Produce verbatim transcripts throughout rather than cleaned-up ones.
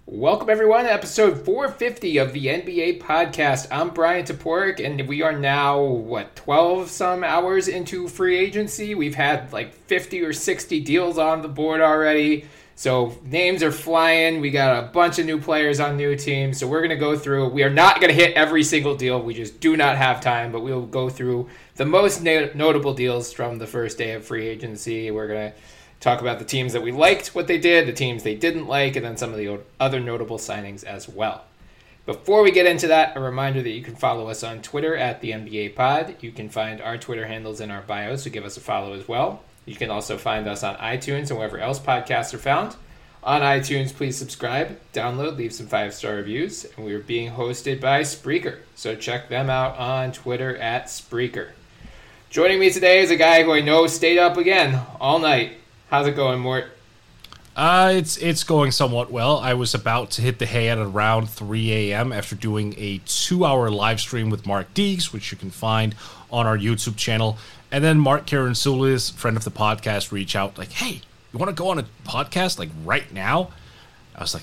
Welcome, everyone, to episode four fifty of the N B A podcast. I'm Brian Toporek, and we are now, what, twelve some hours into free agency? We've had like fifty or sixty deals on the board already, so names are flying. We got a bunch of new players on new teams, so we're going to go through. We are not going to hit every single deal. We just do not have time, but we'll go through the most na- notable deals from the first day of free agency. We're going to talk about the teams that we liked, what they did, the teams they didn't like, and then some of the other notable signings as well. Before we get into that, a reminder that you can follow us on Twitter at the N B A Pod. You can find our Twitter handles in our bios, so give us a follow as well. You can also find us on iTunes and wherever else podcasts are found. On iTunes, please subscribe, download, leave some five-star reviews, and we are being hosted by Spreaker, so check them out on Twitter at Spreaker. Joining me today is a guy who I know stayed up again all night. How's it going, Mort? Uh, it's it's going somewhat well. I was about to hit the hay at around three a.m. after doing a two-hour live stream with Mark Deeks, which you can find on our YouTube channel. And then Mark Karantzoulis, friend of the podcast, reached out like, hey, you want to go on a podcast like right now? I was like,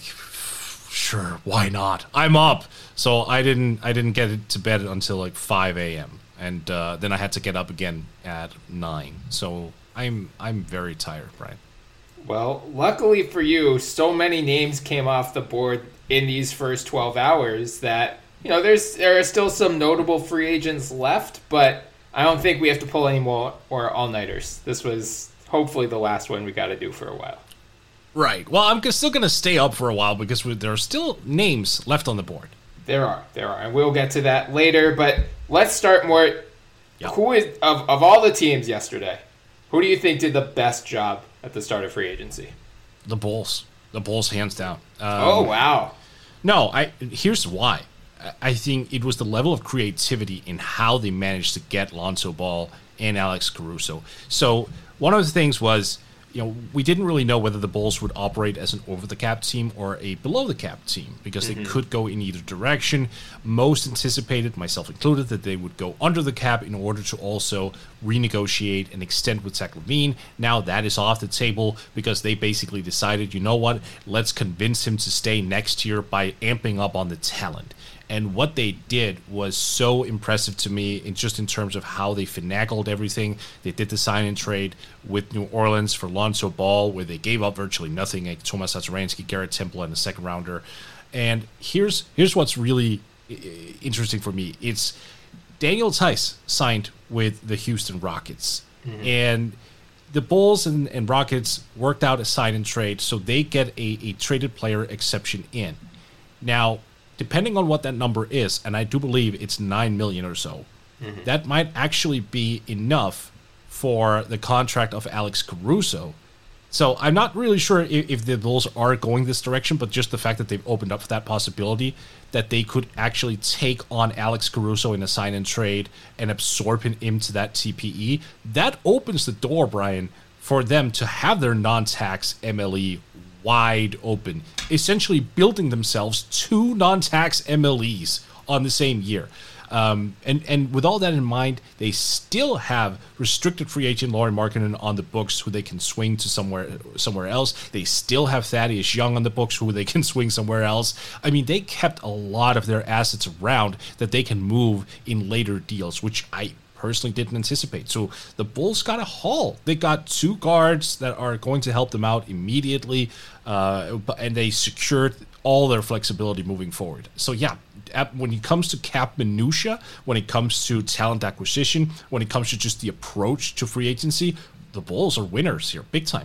sure, why not? I'm up. So I didn't I didn't get it to bed until like five a.m. And uh, then I had to get up again at nine. So I'm I'm very tired, Brian. Well, luckily for you, so many names came off the board in these first twelve hours that, you know, there's there are still some notable free agents left, but I don't think we have to pull any more or all-nighters. This was hopefully the last one we got to do for a while. Right. Well, I'm still going to stay up for a while because there are still names left on the board. There are, there are, and we'll get to that later, but let's start more. Yep. Who is, of, of all the teams yesterday, who do you think did the best job at the start of free agency? The Bulls. The Bulls, hands down. Um, oh, wow. No, I. Here's why. I think it was the level of creativity in how they managed to get Lonzo Ball and Alex Caruso. So one of the things was, you know, we didn't really know whether the Bulls would operate as an over-the-cap team or a below-the-cap team because mm-hmm. they could go in either direction. Most anticipated, myself included, that they would go under the cap in order to also renegotiate and extend with Zach LaVine. Now that is off the table because they basically decided, you know what, let's convince him to stay next year by amping up on the talent. And what they did was so impressive to me in just in terms of how they finagled everything. They did the sign and trade with New Orleans for Lonzo Ball, where they gave up virtually nothing, like Tomas Satoransky, Garrett Temple, and a second rounder. And here's here's what's really interesting for me. It's Daniel Theis signed with the Houston Rockets. Mm-hmm. And the Bulls and, and Rockets worked out a sign and trade, so they get a, a traded player exception in. Now, depending on what that number is, and I do believe it's nine million dollars or so, mm-hmm. that might actually be enough for the contract of Alex Caruso. So I'm not really sure if, if the Bulls are going this direction, but just the fact that they've opened up that possibility that they could actually take on Alex Caruso in a sign and trade and absorb him into that T P E, that opens the door, Brian, for them to have their non-tax M L E wide open, essentially building themselves two non-tax M L Es on the same year. Um, and, and with all that in mind, they still have restricted free agent Lauri Markkanen on the books who they can swing to somewhere somewhere else. They still have Thaddeus Young on the books who they can swing somewhere else. I mean, they kept a lot of their assets around that they can move in later deals, which I personally didn't anticipate. So the Bulls got a haul. They got two guards that are going to help them out immediately, uh, and they secured all their flexibility moving forward. So yeah, when it comes to cap minutia, when it comes to talent acquisition, when it comes to just the approach to free agency, the Bulls are winners here, big time.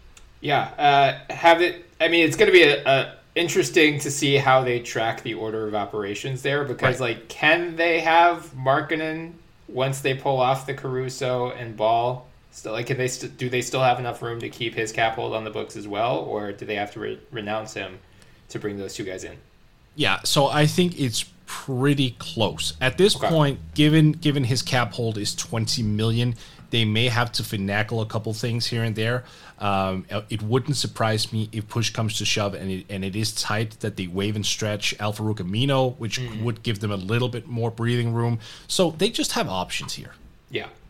Yeah, uh, have it. I mean, it's going to be a, a interesting to see how they track the order of operations there, because right. like, can they have Markkanen once they pull off the Caruso and Ball? Still, like, can they st- do they still have enough room to keep his cap hold on the books as well, or do they have to re- renounce him to bring those two guys in? Yeah, so I think it's pretty close at this okay. point. Given given his cap hold is twenty million dollars, they may have to finagle a couple things here and there. Um, it wouldn't surprise me if push comes to shove and it, and it is tight that they waive and stretch Al-Farouq Amino, which mm-hmm. would give them a little bit more breathing room. So they just have options here. Yeah.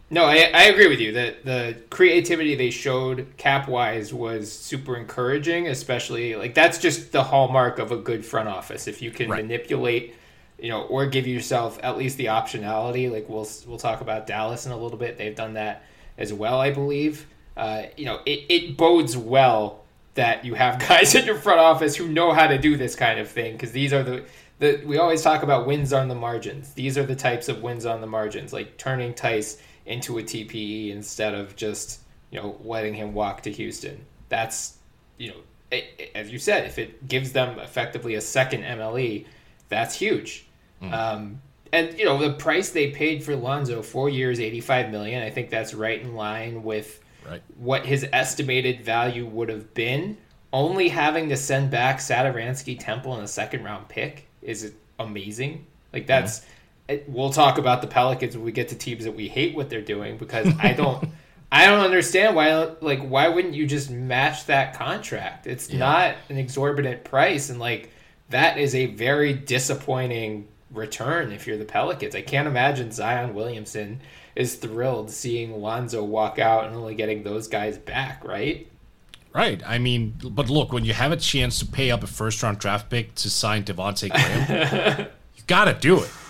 No, I, I agree with you. The the creativity they showed cap wise was super encouraging, especially like that's just the hallmark of a good front office. If you can right. manipulate, you know, or give yourself at least the optionality. Like we'll we'll talk about Dallas in a little bit. They've done that as well, I believe. Uh, you know, it, it bodes well that you have guys in your front office who know how to do this kind of thing, because these are the the we always talk about wins on the margins. These are the types of wins on the margins, like turning Tice into a T P E instead of just, you know, letting him walk to Houston. That's, you know, it, it, as you said, if it gives them effectively a second M L E, that's huge. Mm. Um, and, you know, the price they paid for Lonzo, four years, eighty-five million dollars, I think that's right in line with right. what his estimated value would have been. Only having to send back Satoransky, Temple, and a second-round pick is amazing. Like, that's... Mm. We'll talk about the Pelicans when we get to teams that we hate what they're doing, because I don't, I don't understand why. Like, why wouldn't you just match that contract? It's yeah. not an exorbitant price, and like that is a very disappointing return if you're the Pelicans. I can't imagine Zion Williamson is thrilled seeing Lonzo walk out and only getting those guys back, right? Right. I mean, but look, when you have a chance to pay up a first round draft pick to sign Devontae Graham, you gotta do it.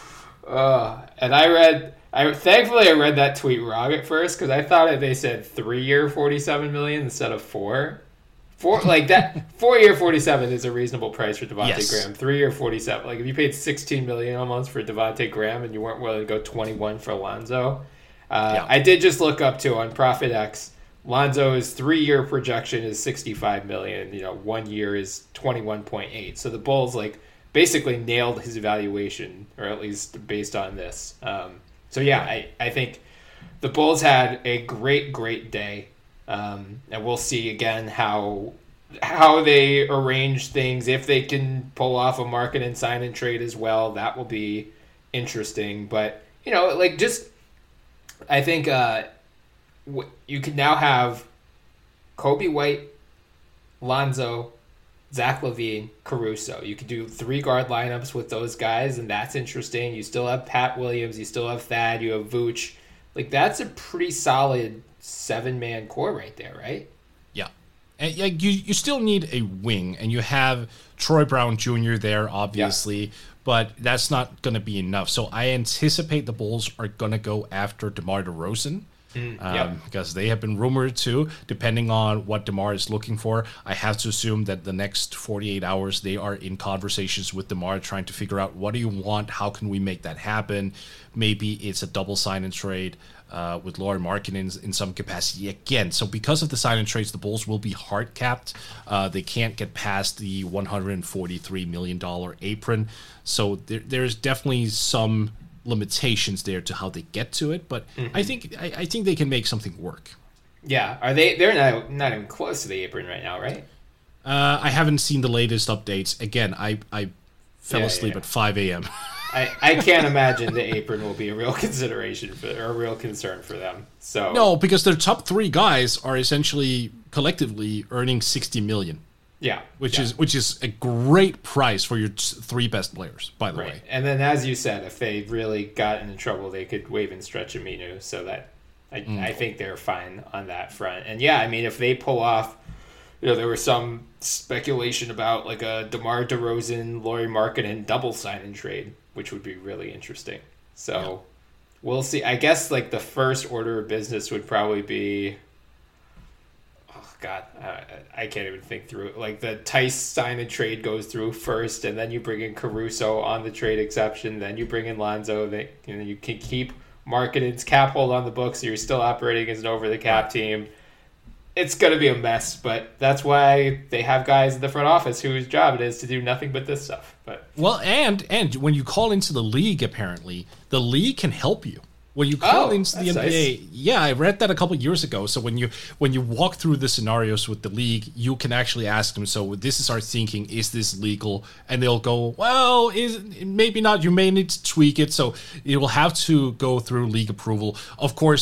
Uh, and I read, I thankfully I read that tweet wrong at first, because I thought they said three year forty-seven million instead of four. Four like that four year forty-seven is a reasonable price for Devontae yes. Graham. Three year forty-seven, like if you paid sixteen million almost for Devontae Graham and you weren't willing to go twenty-one for Lonzo, uh, yeah. I did just look up too on ProfitX. Lonzo's three year projection is sixty-five million. You know, one year is twenty-one point eight. So the Bulls like basically nailed his evaluation, or at least based on this. Um, so, yeah, I, I think the Bulls had a great, great day. Um, and we'll see, again, how how they arrange things. If they can pull off a market and sign and trade as well, that will be interesting. But, you know, like just I think uh, w- you can now have Kobe White, Lonzo, Zach LaVine, Caruso. You could do three guard lineups with those guys, and that's interesting. You still have Pat Williams, you still have Thad, you have Vooch. Like, that's a pretty solid seven-man core right there, right? Yeah. And yeah, you, you still need a wing, and you have Troy Brown Junior there, obviously, yeah. but that's not going to be enough. So I anticipate the Bulls are going to go after DeMar DeRozan. Mm, um, yep. Because they have been rumored to, depending on what DeMar is looking for. I have to assume that the next forty-eight hours they are in conversations with DeMar, trying to figure out, what do you want? How can we make that happen? Maybe it's a double sign and trade uh, with Lauri Markkanen in, in some capacity again. So because of the sign and trades, the Bulls will be hard capped. Uh, they can't get past the one hundred forty-three million dollars apron. So there, there's definitely some limitations there to how they get to it, but mm-hmm. I think I, I think they can make something work. Yeah, are they? They're not not even close to the apron right now, right? Uh, I haven't seen the latest updates. Again, I I fell yeah, asleep yeah. at five a.m. I, I can't imagine the apron will be a real consideration for or a real concern for them. So no, because their top three guys are essentially collectively earning sixty million. Yeah, which yeah. is which is a great price for your t- three best players, by the right. way. And then, as you said, if they really got into trouble, they could waive and stretch Aminu. So that I, mm. I think they're fine on that front. And yeah, I mean, if they pull off, you know, there was some speculation about like a DeMar DeRozan, Lauri Markkanen double sign and trade, which would be really interesting. So yeah. we'll see. I guess like the first order of business would probably be. God, uh, I can't even think through it. Like the Tice sign and trade goes through first, and then you bring in Caruso on the trade exception. Then you bring in Lonzo. That you know you can keep Markkanen's cap hold on the books. So you're still operating as an over the cap team. It's going to be a mess, but that's why they have guys in the front office whose job it is to do nothing but this stuff. But well, and and when you call into the league, apparently the league can help you. When you call oh, into the N B A, nice. yeah, I read that a couple of years ago. So when you when you walk through the scenarios with the league, you can actually ask them. So this is our thinking: is this legal? And they'll go, well, is maybe not. You may need to tweak it. So it will have to go through league approval. Of course,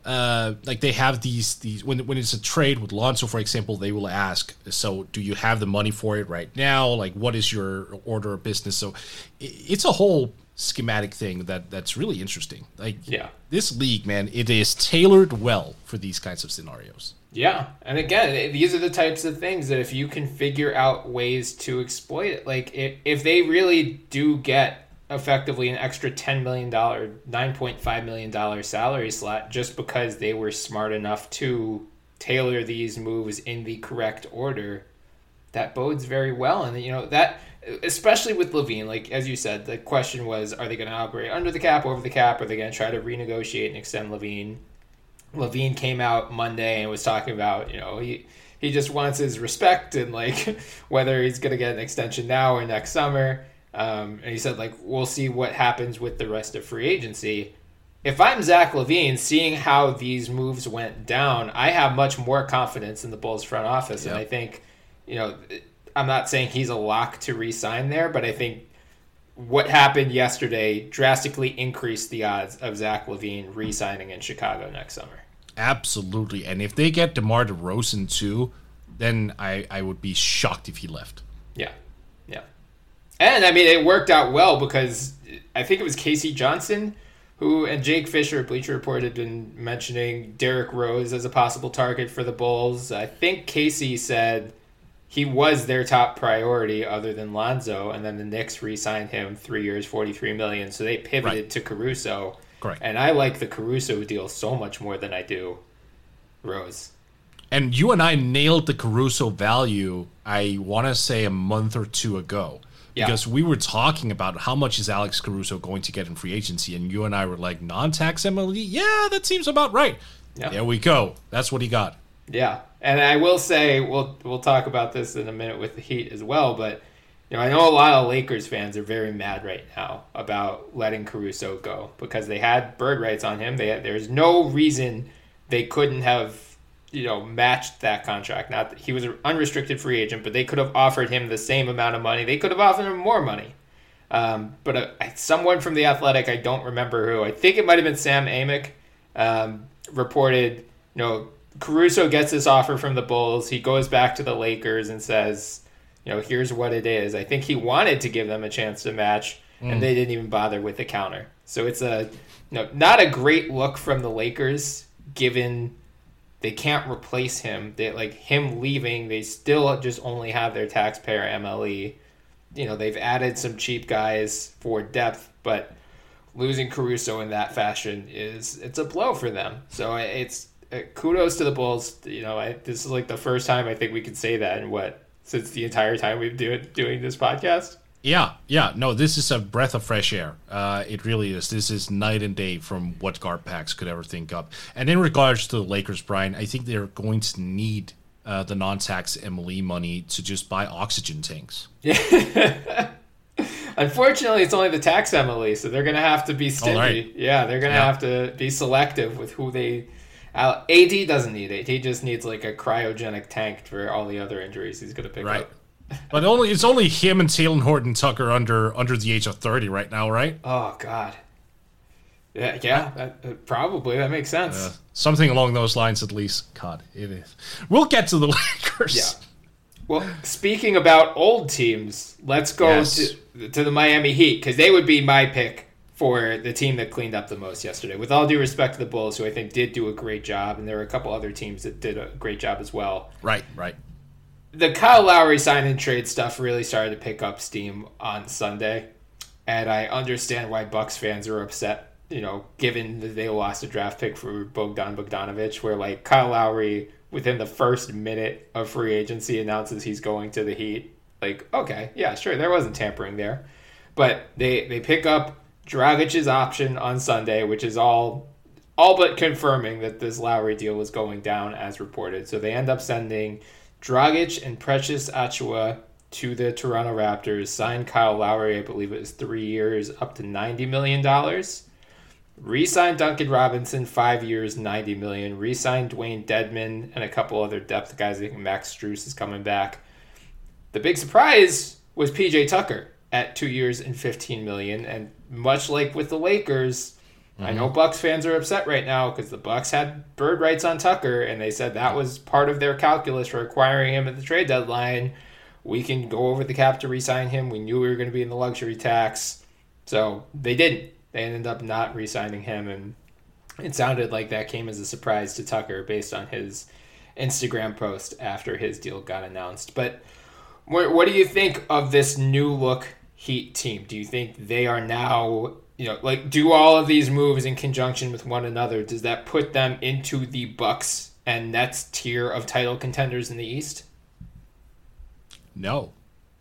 uh, like they have these these when when it's a trade with Lonzo, for example, they will ask, so do you have the money for it right now? Like, what is your order of business? So it's a whole schematic thing that that's really interesting. Like, yeah, this league, man, it is tailored well for these kinds of scenarios. Yeah, and again, these are the types of things that if you can figure out ways to exploit it, like if if they really do get effectively an extra ten million dollars, nine point five million dollars salary slot just because they were smart enough to tailor these moves in the correct order, that bodes very well. And, you know, that, especially with LaVine, like, as you said, the question was, are they going to operate under the cap, over the cap? Are they going to try to renegotiate and extend LaVine? LaVine came out Monday and was talking about, you know, he, he just wants his respect and, like, whether he's going to get an extension now or next summer. Um, and he said, like, we'll see what happens with the rest of free agency. If I'm Zach LaVine, seeing how these moves went down, I have much more confidence in the Bulls front office. Yep. And I think, you know, I'm not saying he's a lock to re-sign there, but I think what happened yesterday drastically increased the odds of Zach LaVine re-signing in Chicago next summer. Absolutely. And if they get DeMar DeRozan too, then I, I would be shocked if he left. Yeah. Yeah. And, I mean, it worked out well because I think it was Casey Johnson who and Jake Fisher, Bleacher Report, had been mentioning Derrick Rose as a possible target for the Bulls. I think Casey said he was their top priority other than Lonzo, and then the Knicks re-signed him three years, forty-three million dollars, so they pivoted right. to Caruso. Correct. And I like the Caruso deal so much more than I do Rose. And you and I nailed the Caruso value, I want to say, a month or two ago. Because yeah. we were talking about how much is Alex Caruso going to get in free agency, and you and I were like, non-tax M L E? Yeah, that seems about right. Yeah. There we go. That's what he got. Yeah, and I will say, we'll we'll talk about this in a minute with the Heat as well, but you know, I know a lot of Lakers fans are very mad right now about letting Caruso go because they had bird rights on him. They had, there's no reason they couldn't have, you know, matched that contract. Not that he was an unrestricted free agent, but they could have offered him the same amount of money. They could have offered him more money. Um, but uh, someone from The Athletic, I don't remember who, I think it might have been Sam Amick, um, reported, you know, Caruso gets this offer from the Bulls. He goes back to the Lakers and says, you know, here's what it is. I think he wanted to give them a chance to match, mm. and they didn't even bother with the counter. So it's a, you know, not a great look from the Lakers, given they can't replace him. They, like, him leaving, they still just only have their taxpayer M L E. You know, they've added some cheap guys for depth, but losing Caruso in that fashion is, it's a blow for them. So it's, uh, kudos to the Bulls. You know, I, this is like the first time I think we could say that in what, since the entire time we've been doing this podcast. Yeah, yeah. No, this is a breath of fresh air. Uh, it really is. This is night and day from what GarPax could ever think of. And in regards to the Lakers, Brian, I think they're going to need uh, the non-tax M L E money to just buy oxygen tanks. Yeah. Unfortunately, it's only the tax M L E, so they're going to have to be stingy. Oh, right. Yeah, they're going to yeah. have to be selective with who they... Uh, A D doesn't need it. He just needs like a cryogenic tank for all the other injuries he's going to pick right. up. But only it's only him and Talen Horton Tucker under under the age of thirty right now, right? Oh God. Yeah, yeah, that, uh, probably that makes sense. Uh, something along those lines, at least. God, it is. We'll get to the Lakers. Yeah. Well, speaking about old teams, let's go yes. to to the Miami Heat because they would be my pick for the team that cleaned up the most yesterday. With all due respect to the Bulls, who I think did do a great job, and there were a couple other teams that did a great job as well. Right, right. The Kyle Lowry sign and trade stuff really started to pick up steam on Sunday, and I understand why Bucks fans are upset, you know, given that they lost a draft pick for Bogdan Bogdanovic, where, like, Kyle Lowry, within the first minute of free agency, announces he's going to the Heat. Like, okay, yeah, sure, there wasn't tampering there. But they, they pick up Dragic's option on Sunday, which is all all but confirming that this Lowry deal was going down as reported. So they end up sending Dragic and Precious Achiuwa to the Toronto Raptors, signed Kyle Lowry, I believe it was three years, up to ninety million dollars. Re-signed Duncan Robinson, five years, ninety million dollars. Re-signed Dwayne Dedman and a couple other depth guys. I think Max Strus is coming back. The big surprise was P J Tucker at two years and fifteen million dollars. And much like with the Lakers, Mm-hmm. I know Bucks fans are upset right now because the Bucks had bird rights on Tucker, and they said that was part of their calculus for acquiring him at the trade deadline. We can go over the cap to re-sign him. We knew we were going to be in the luxury tax. So they didn't. They ended up not re-signing him, and it sounded like that came as a surprise to Tucker based on his Instagram post after his deal got announced. But what, what do you think of this new look Heat team? Do you think they are now, you know, like, do all of these moves in conjunction with one another? Does that put them into the Bucks and Nets tier of title contenders in the East? No.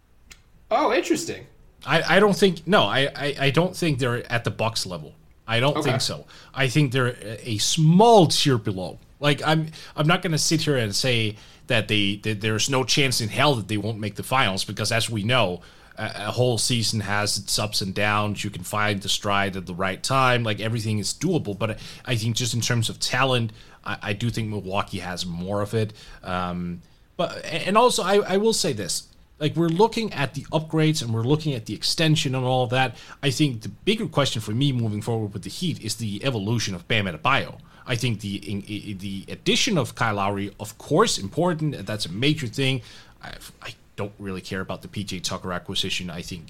Oh, interesting. I, I don't think no I, I, I don't think they're at the Bucks level. I don't Okay. think so. I think they're a small tier below. Like I'm I'm not going to sit here and say that they that there's no chance in hell that they won't make the finals, because as we know, a, a whole season has its ups and downs. You can find the stride at the right time. Like everything is doable. But I think just in terms of talent, I, I do think Milwaukee has more of it. Um, but and also I, I will say this. Like, we're looking at the upgrades and we're looking at the extension and all of that. I think the bigger question for me moving forward with the Heat is the evolution of Bam Adebayo. I think the in, in, the addition of Kyle Lowry, of course, important. That's a major thing. I, I don't really care about the P J Tucker acquisition. I think,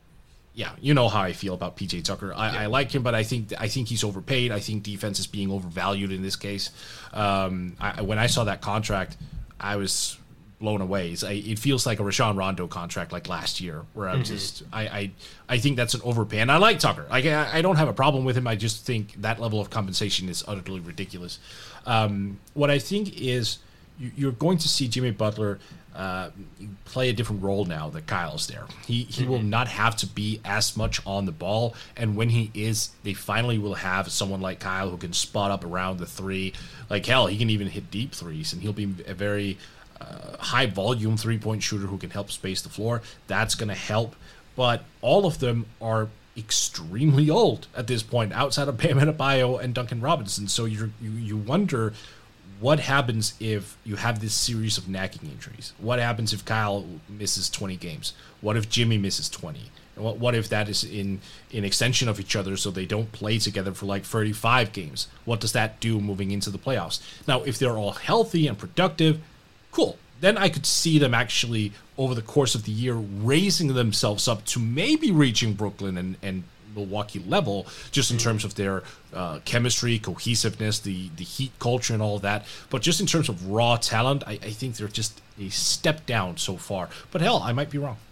yeah, you know how I feel about P J Tucker. I, yeah. I like him, but I think I think he's overpaid. I think defense is being overvalued in this case. Um, I, when I saw that contract, I was blown away. It feels like a Rajon Rondo contract like last year, where I'm mm-hmm. just I, I I think that's an overpay, and I like Tucker. Like I, I don't have a problem with him. I just think that level of compensation is utterly ridiculous. Um, what I think is you, you're going to see Jimmy Butler uh, play a different role now that Kyle's there. He he mm-hmm. will not have to be as much on the ball, and when he is, they finally will have someone like Kyle who can spot up around the three. Like hell, he can even hit deep threes, and he'll be a very Uh, high volume three-point shooter who can help space the floor. That's going to help. But all of them are extremely old at this point, outside of Bam Adebayo and Duncan Robinson. So you're, you you wonder what happens if you have this series of nagging injuries. What happens if Kyle misses twenty games? What if Jimmy misses twenty? What, what if that is in, in extension of each other so they don't play together for like thirty-five games? What does that do moving into the playoffs? Now, if they're all healthy and productive, cool. Then I could see them actually, over the course of the year, raising themselves up to maybe reaching Brooklyn and, and Milwaukee level, just in mm-hmm. terms of their uh, chemistry, cohesiveness, the, the Heat culture and all of that. But just in terms of raw talent, I, I think they're just a step down so far. But hell, I might be wrong.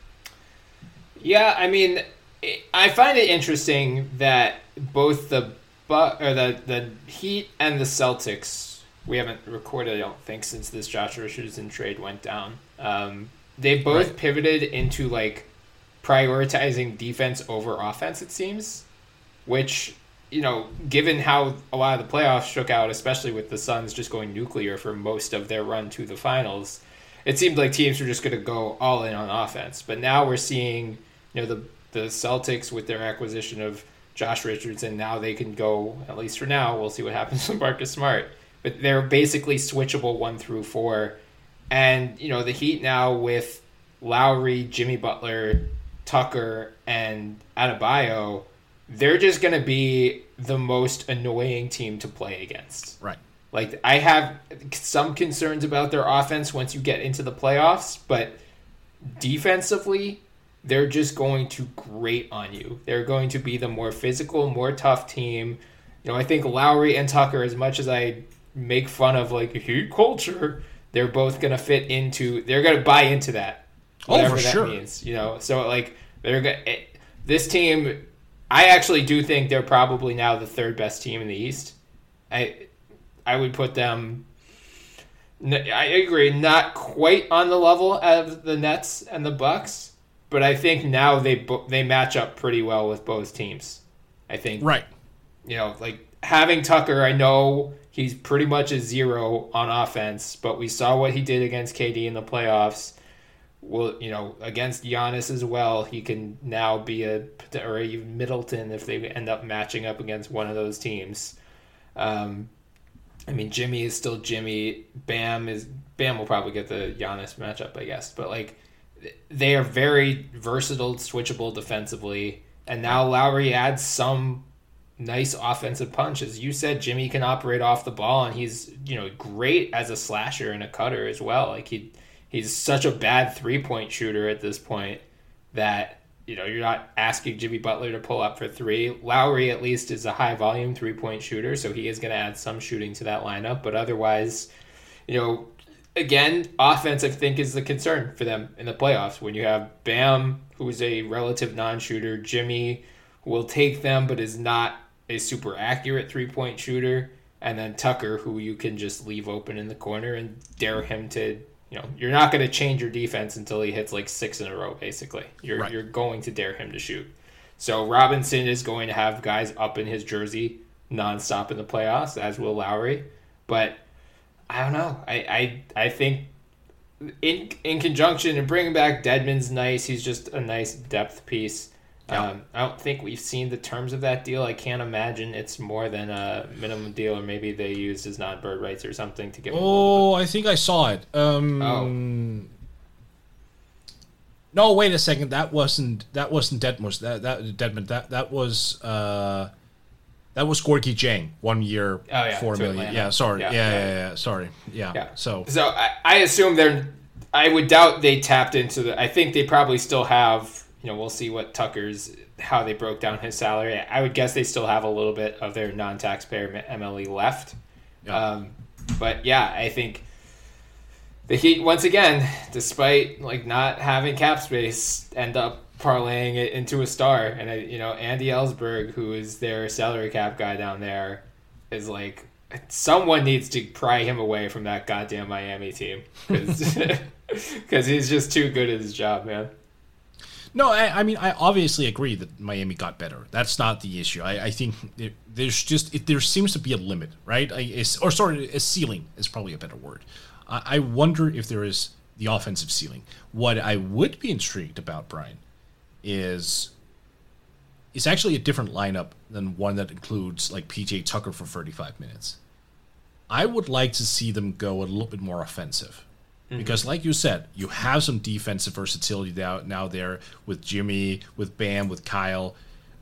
Yeah, I mean, I find it interesting that both the but or the, the Heat and the Celtics, we haven't recorded, I don't think, since this Josh Richardson trade went down. Um, they both right. pivoted into, like, prioritizing defense over offense, it seems. Which, you know, given how a lot of the playoffs shook out, especially with the Suns just going nuclear for most of their run to the finals, it seemed like teams were just going to go all in on offense. But now we're seeing, you know, the, the Celtics with their acquisition of Josh Richardson. Now they can go, at least for now, we'll see what happens with Marcus Smart. But they're basically switchable one through four. And, you know, the Heat now with Lowry, Jimmy Butler, Tucker, and Adebayo, they're just going to be the most annoying team to play against. Right. Like, I have some concerns about their offense once you get into the playoffs, but defensively, they're just going to grate on you. They're going to be the more physical, more tough team. You know, I think Lowry and Tucker, as much as I make fun of like Heat culture, they're both gonna fit into. They're gonna buy into that. Whatever oh, for that sure. means, you know. So like they're gonna. This team, I actually do think they're probably now the third best team in the East. I, I would put them. I agree, not quite on the level of the Nets and the Bucks, but I think now they they match up pretty well with both teams. I think. Right. You know, like having Tucker, I know he's pretty much a zero on offense, but we saw what he did against K D in the playoffs. Well, you know, against Giannis as well, he can now be a, or even Middleton if they end up matching up against one of those teams. Um, I mean, Jimmy is still Jimmy. Bam is Bam will probably get the Giannis matchup, I guess. But like, they are very versatile, switchable defensively, and now Lowry adds some nice offensive punch. As you said, Jimmy can operate off the ball, and he's, you know, great as a slasher and a cutter as well. Like he he's such a bad three-point shooter at this point that, you know, you're not asking Jimmy Butler to pull up for three. Lowry at least is a high-volume three-point shooter, so he is going to add some shooting to that lineup. But otherwise, you know, again, offense, I think, is the concern for them in the playoffs. When you have Bam, who is a relative non-shooter, Jimmy, who will take them but is not a super accurate three-point shooter, and then Tucker, who you can just leave open in the corner and dare him to, you know, you're not going to change your defense until he hits like six in a row, basically. You're right. You're going to dare him to shoot. So Robinson is going to have guys up in his jersey nonstop in the playoffs, as will Lowry. But I don't know. I I, I think in in conjunction and bringing back Dedmon's nice. He's just a nice depth piece. Yeah. Um, I don't think we've seen the terms of that deal. I can't imagine it's more than a minimum deal, or maybe they used his non-bird rights or something to get. Oh, I think I saw it. Um, oh. No, wait a second. That wasn't that wasn't Dedmos. That that Dedmon. That that was uh, that was Gorky Jang. One year, oh, yeah, four million. Atlanta. Yeah, sorry. Yeah yeah, yeah, yeah, yeah. Sorry. Yeah. yeah. So so I, I assume they're. I would doubt they tapped into the. I think they probably still have. You know, we'll see what Tucker's, how they broke down his salary. I would guess they still have a little bit of their non-taxpayer M L E left. Yeah. Um, but yeah, I think the Heat, once again, despite like not having cap space, end up parlaying it into a star. And, I, you know, Andy Ellsberg, who is their salary cap guy down there, is like, someone needs to pry him away from that goddamn Miami team. Because he's just too good at his job, man. No, I, I mean, I obviously agree that Miami got better. That's not the issue. I, I think there, there's just, it, there seems to be a limit, right? I, or sorry, a ceiling is probably a better word. I, I wonder if there is the offensive ceiling. What I would be intrigued about, Brian, is is actually a different lineup than one that includes like P J Tucker for thirty-five minutes. I would like to see them go a little bit more offensive. Because, like you said, you have some defensive versatility now, now there with Jimmy, with Bam, with Kyle.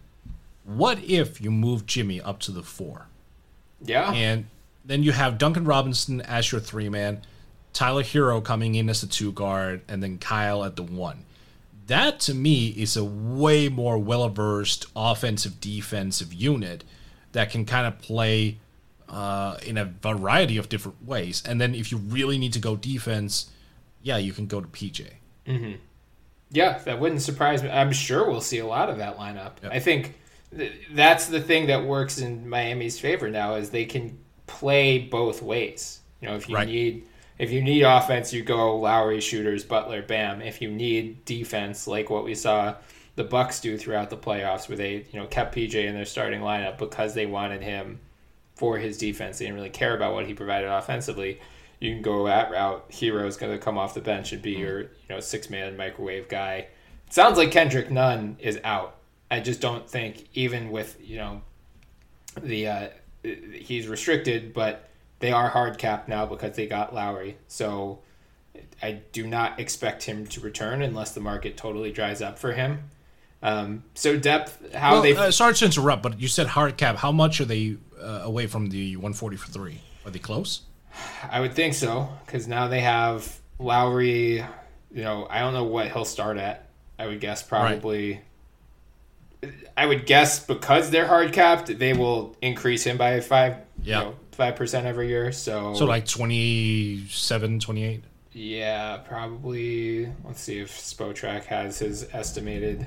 What if you move Jimmy up to the four? Yeah. And then you have Duncan Robinson as your three-man, Tyler Hero coming in as the two-guard, and then Kyle at the one. That, to me, is a way more well-versed offensive-defensive unit that can kind of play Uh, in a variety of different ways. And then if you really need to go defense, yeah, you can go to P J. Mm-hmm. Yeah, that wouldn't surprise me. I'm sure we'll see a lot of that lineup. Yep. I think th- that's the thing that works in Miami's favor now is they can play both ways. You know, if you right. need if you need offense, you go Lowry, shooters, Butler, Bam. If you need defense, like what we saw the Bucks do throughout the playoffs, where they, you know, kept P J in their starting lineup because they wanted him for his defense. They didn't really care about what he provided offensively. You can go that route. Hero's going to come off the bench and be your, you know, six-man microwave guy. It sounds like Kendrick Nunn is out. I just don't think, even with, you know, the uh, he's restricted, but they are hard capped now because they got Lowry. So I do not expect him to return unless the market totally dries up for him. Um, so depth, how well, they... Uh, sorry to interrupt, but you said hard cap. How much are they uh, away from the one forty for three? Are they close? I would think so, because now they have Lowry. You know, I don't know what he'll start at. I would guess probably... Right. I would guess because they're hard capped, they will increase him by five, yeah. you know, five percent every year. So, so like twenty-seven, twenty-eight? Yeah, probably. Let's see if Spotrac has his estimated...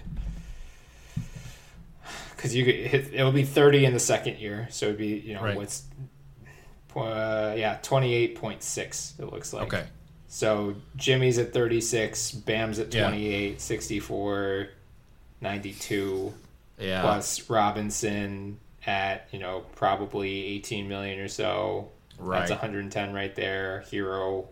Because you could hit, it'll be thirty in the second year, so it'd be, you know, right. what's uh, yeah, twenty-eight point six. It looks like. Okay. So Jimmy's at thirty-six, Bam's at twenty-eight, yeah. sixty-four, ninety-two, yeah. plus Robinson at, you know, probably eighteen million or so. Right. That's one hundred ten right there. Hero.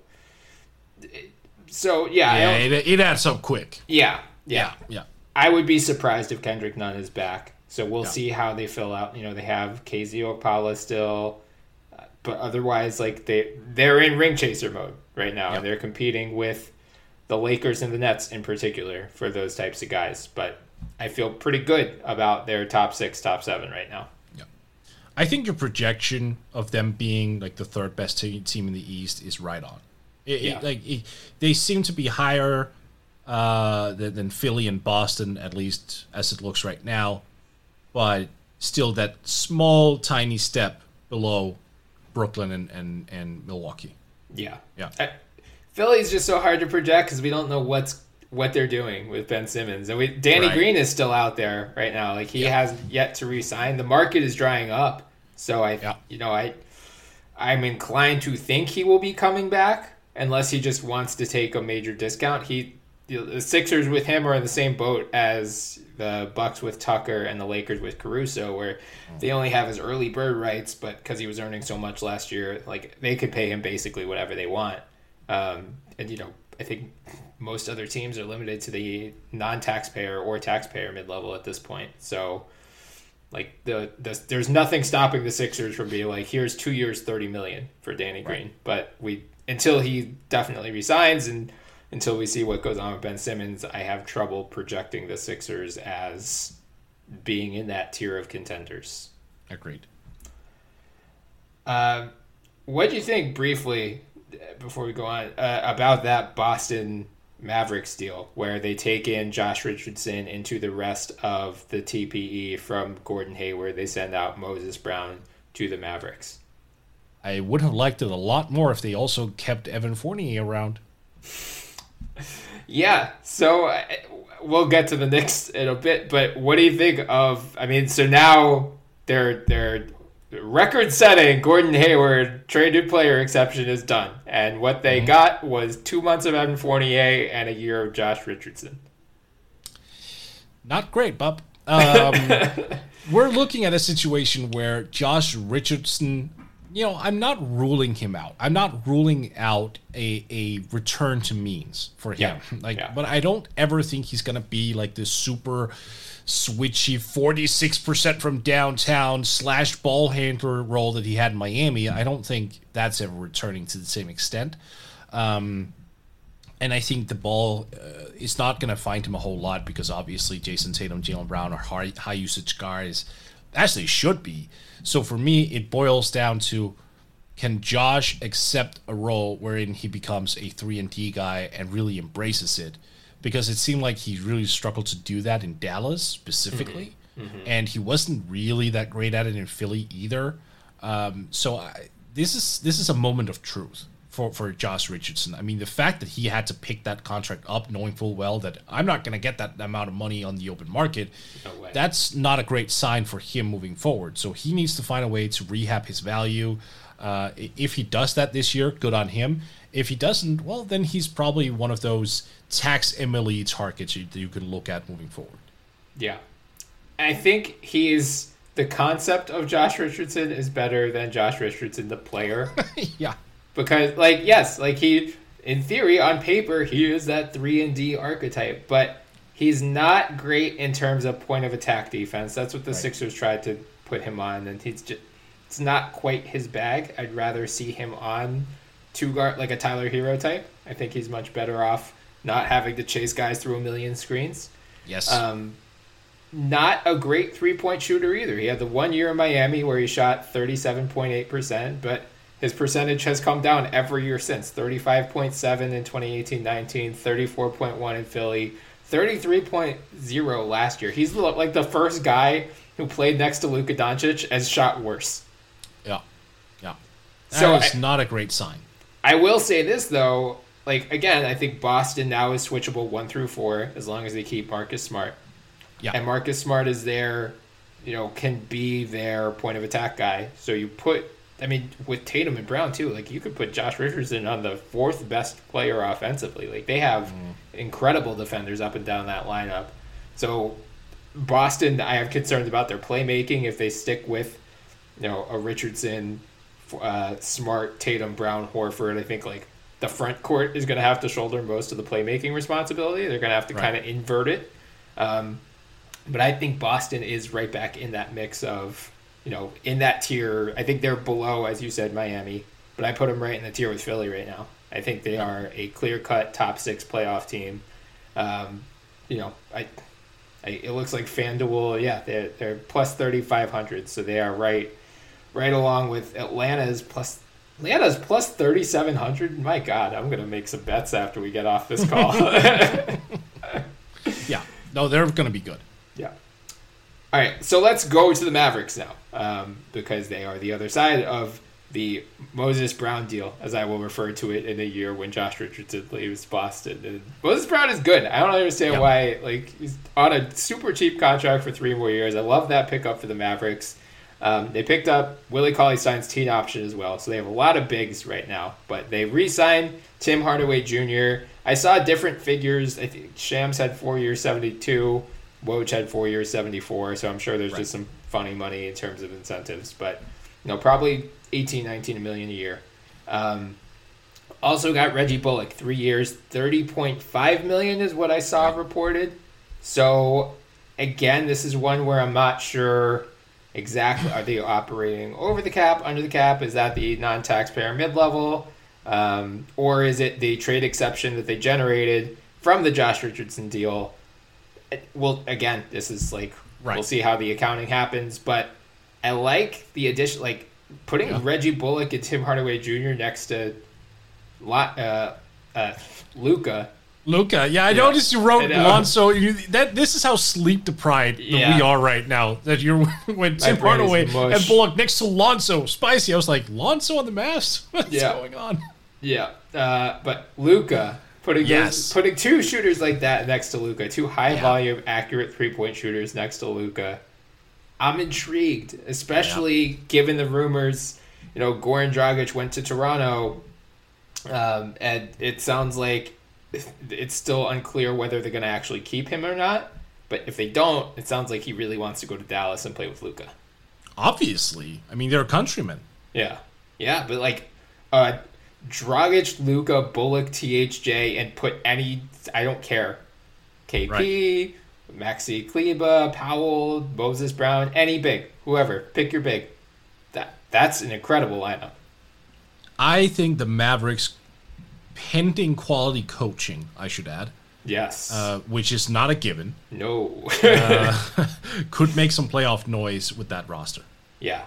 So yeah, yeah, it, it adds up quick. Yeah, yeah, yeah, yeah. I would be surprised if Kendrick Nunn is back. So we'll yeah. see how they fill out. You know, they have K Z Okpala still, but otherwise, like they they're in ring chaser mode right now, yep. and they're competing with the Lakers and the Nets in particular for those types of guys. But I feel pretty good about their top six, top seven right now. Yep. I think your projection of them being like the third best te- team in the East is right on. It, Yeah. it, like it, they seem to be higher uh, than, than Philly and Boston, at least as it looks right now, but still that small, tiny step below Brooklyn and, and, and Milwaukee. Yeah. Yeah. I, Philly's just so hard to project because we don't know what's what they're doing with Ben Simmons. And we, Danny Right. Green is still out there right now. Like, he Yeah. has yet to re-sign. The market is drying up. So, I, Yeah. you know, I, I'm inclined to think he will be coming back unless he just wants to take a major discount. He, the Sixers with him are in the same boat as the Bucks with Tucker and the Lakers with Caruso, where they only have his early bird rights, but because he was earning so much last year, like, they could pay him basically whatever they want. Um, and, you know, I think most other teams are limited to the non-taxpayer or taxpayer mid-level at this point. So, like, the, the there's nothing stopping the Sixers from being like, here's two years, thirty million for Danny Green. Right. But we until he definitely resigns and until we see what goes on with Ben Simmons, I have trouble projecting the Sixers as being in that tier of contenders. Agreed. Uh, what do you think, briefly, before we go on, uh, about that Boston Mavericks deal where they take in Josh Richardson into the rest of the T P E from Gordon Hayward? They send out Moses Brown to the Mavericks. I would have liked it a lot more if they also kept Evan Fournier around. Yeah, so uh, we'll get to the Knicks in a bit, but what do you think of, I mean, so now they're, they're record-setting Gordon Hayward traded player exception is done, and what they mm-hmm. got was two months of Evan Fournier and a year of Josh Richardson. Not great, bub. Um, we're looking at a situation where Josh Richardson, you know, I'm not ruling him out. I'm not ruling out a, a return to means for him. Yeah. Like, yeah. But I don't ever think he's going to be like this super switchy forty-six percent from downtown slash ball handler role that he had in Miami. I don't think that's ever returning to the same extent. Um, and I think the ball uh, is not going to find him a whole lot because obviously Jason Tatum, Jaylen Brown are high, high usage guys, as they should be. So for me, it boils down to, can Josh accept a role wherein he becomes a three and D guy and really embraces it? Because it seemed like he really struggled to do that in Dallas specifically. Mm-hmm. Mm-hmm. And he wasn't really that great at it in Philly either. Um, so I, this is this is a moment of truth for, for Josh Richardson. I mean, the fact that he had to pick that contract up knowing full well that I'm not going to get that amount of money on the open market, no way. That's not a great sign for him moving forward. So he needs to find a way to rehab his value. Uh, if he does that this year, good on him. If he doesn't, well, then he's probably one of those tax M L E targets you, that you can look at moving forward. Yeah. I think he's the concept of Josh Richardson is better than Josh Richardson, the player. Yeah. Because, like, yes, like he, in theory, on paper, he is that three and D archetype, but he's not great in terms of point of attack defense. That's what the right. Sixers tried to put him on, and he's just, it's not quite his bag. I'd rather see him on two guard, like a Tyler Hero type. I think he's much better off not having to chase guys through a million screens. Yes. Um, not a great three-point shooter either. He had the one year in Miami where he shot thirty-seven point eight percent, but his percentage has come down every year since. thirty-five point seven in twenty eighteen nineteen, thirty-four point one in Philly, thirty-three point oh last year. He's like the first guy who played next to Luka Doncic and shot worse. Yeah. Yeah. That so is I, not a great sign. I will say this, though. Like, again, I think Boston now is switchable one through four as long as they keep Marcus Smart. Yeah. And Marcus Smart is there, you know, can be their point of attack guy. So you put, I mean, with Tatum and Brown, too, like, you could put Josh Richardson on the fourth best player offensively. Like, they have mm. incredible defenders up and down that lineup. So Boston, I have concerns about their playmaking if they stick with, you know, a Richardson, uh, Smart, Tatum, Brown, Horford. I think, like, the front court is going to have to shoulder most of the playmaking responsibility. They're going to have to right. kind of invert it. Um, but I think Boston is right back in that mix of, you know, in that tier. I think they're below, as you said, Miami, but I put them right in the tier with Philly right now. I think they are a clear-cut top six playoff team. Um, you know, I, I, it looks like FanDuel, yeah, they're, they're plus thirty-five hundred, so they are right right along with Atlanta's plus Atlanta's plus thirty-seven hundred. My God, I'm gonna make some bets after we get off this call. Yeah, no, they're gonna be good. Yeah. All right, so let's go to the Mavericks now, um, because they are the other side of the Moses Brown deal, as I will refer to it in a year when Josh Richardson leaves Boston. And Moses Brown is good. I don't understand yep. why. Like, he's on a super cheap contract for three more years. I love that pickup for the Mavericks. Um, they picked up Willie Cauley-Stein's team option as well, so they have a lot of bigs right now. But they re-signed Tim Hardaway Junior I saw different figures. I think Shams had four years, seventy-two. Woj had four years, seventy-four. So I'm sure there's right. just some funny money in terms of incentives. But, you know, probably eighteen, nineteen million a year. Um, also got Reggie Bullock, three years, thirty point five million is what I saw right. reported. So, again, this is one where I'm not sure exactly, are they operating over the cap, under the cap? Is that the non-taxpayer mid-level? Um, or is it the trade exception that they generated from the Josh Richardson deal? Well, again, this is like, right. we'll see how the accounting happens, but I like the addition, like putting yeah. Reggie Bullock and Tim Hardaway Junior next to uh, uh, Luka. Luka, yeah, I yeah. noticed you wrote Lonzo. You, that this is how sleep deprived yeah. we are right now. That you're when Tim Hardaway and Bullock next to Lonzo, spicy. I was like, Lonzo on the Mavs? What's yeah. going on? Yeah, uh, but Luka putting yes. those, putting two shooters like that next to Luka, two high yeah. volume, accurate three point shooters next to Luka. I'm intrigued, especially yeah. given the rumors. You know, Goran Dragic went to Toronto, um, and it sounds like it's still unclear whether they're going to actually keep him or not. But if they don't, it sounds like he really wants to go to Dallas and play with Luka. Obviously. I mean, they're a countryman. Yeah. Yeah, but like uh, Dragic, Luka, Bullock, T H J, and put any, I don't care, K P, right. Maxi Kleba, Powell, Moses Brown, any big, whoever, pick your big. That That's an incredible lineup. I think the Mavericks, pending quality coaching, I should add. Yes. Uh, which is not a given. No. uh, could make some playoff noise with that roster. Yeah.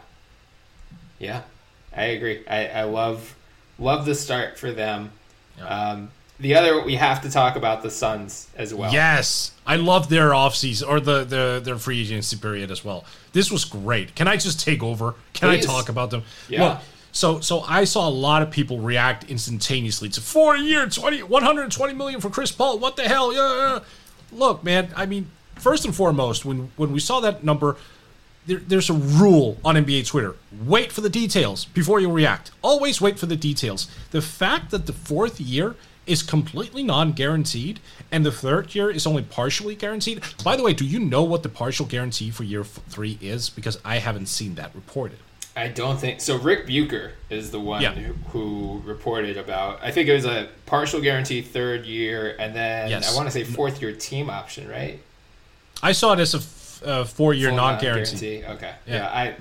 Yeah. I agree. I, I love love the start for them. Yeah. Um, the other, we have to talk about the Suns as well. Yes. I love their offseason, or the, the their free agency period as well. This was great. Can I just take over? Can Please. I talk about them? Yeah. Look, So so I saw a lot of people react instantaneously to four-year, twenty, one hundred twenty million dollars for Chris Paul. What the hell? Yeah. Look, man, I mean, first and foremost, when, when we saw that number, there, there's a rule on N B A Twitter. Wait for the details before you react. Always wait for the details. The fact that the fourth year is completely non-guaranteed and the third year is only partially guaranteed. By the way, do you know what the partial guarantee for year f- three is? Because I haven't seen that reported. I don't think so. Rick Bucher is the one yeah. who, who reported about. I think it was a partial guarantee third year, and then yes. I want to say fourth year team option, right? I saw it as a f- uh, four year non guarantee. Okay, yeah. yeah, I,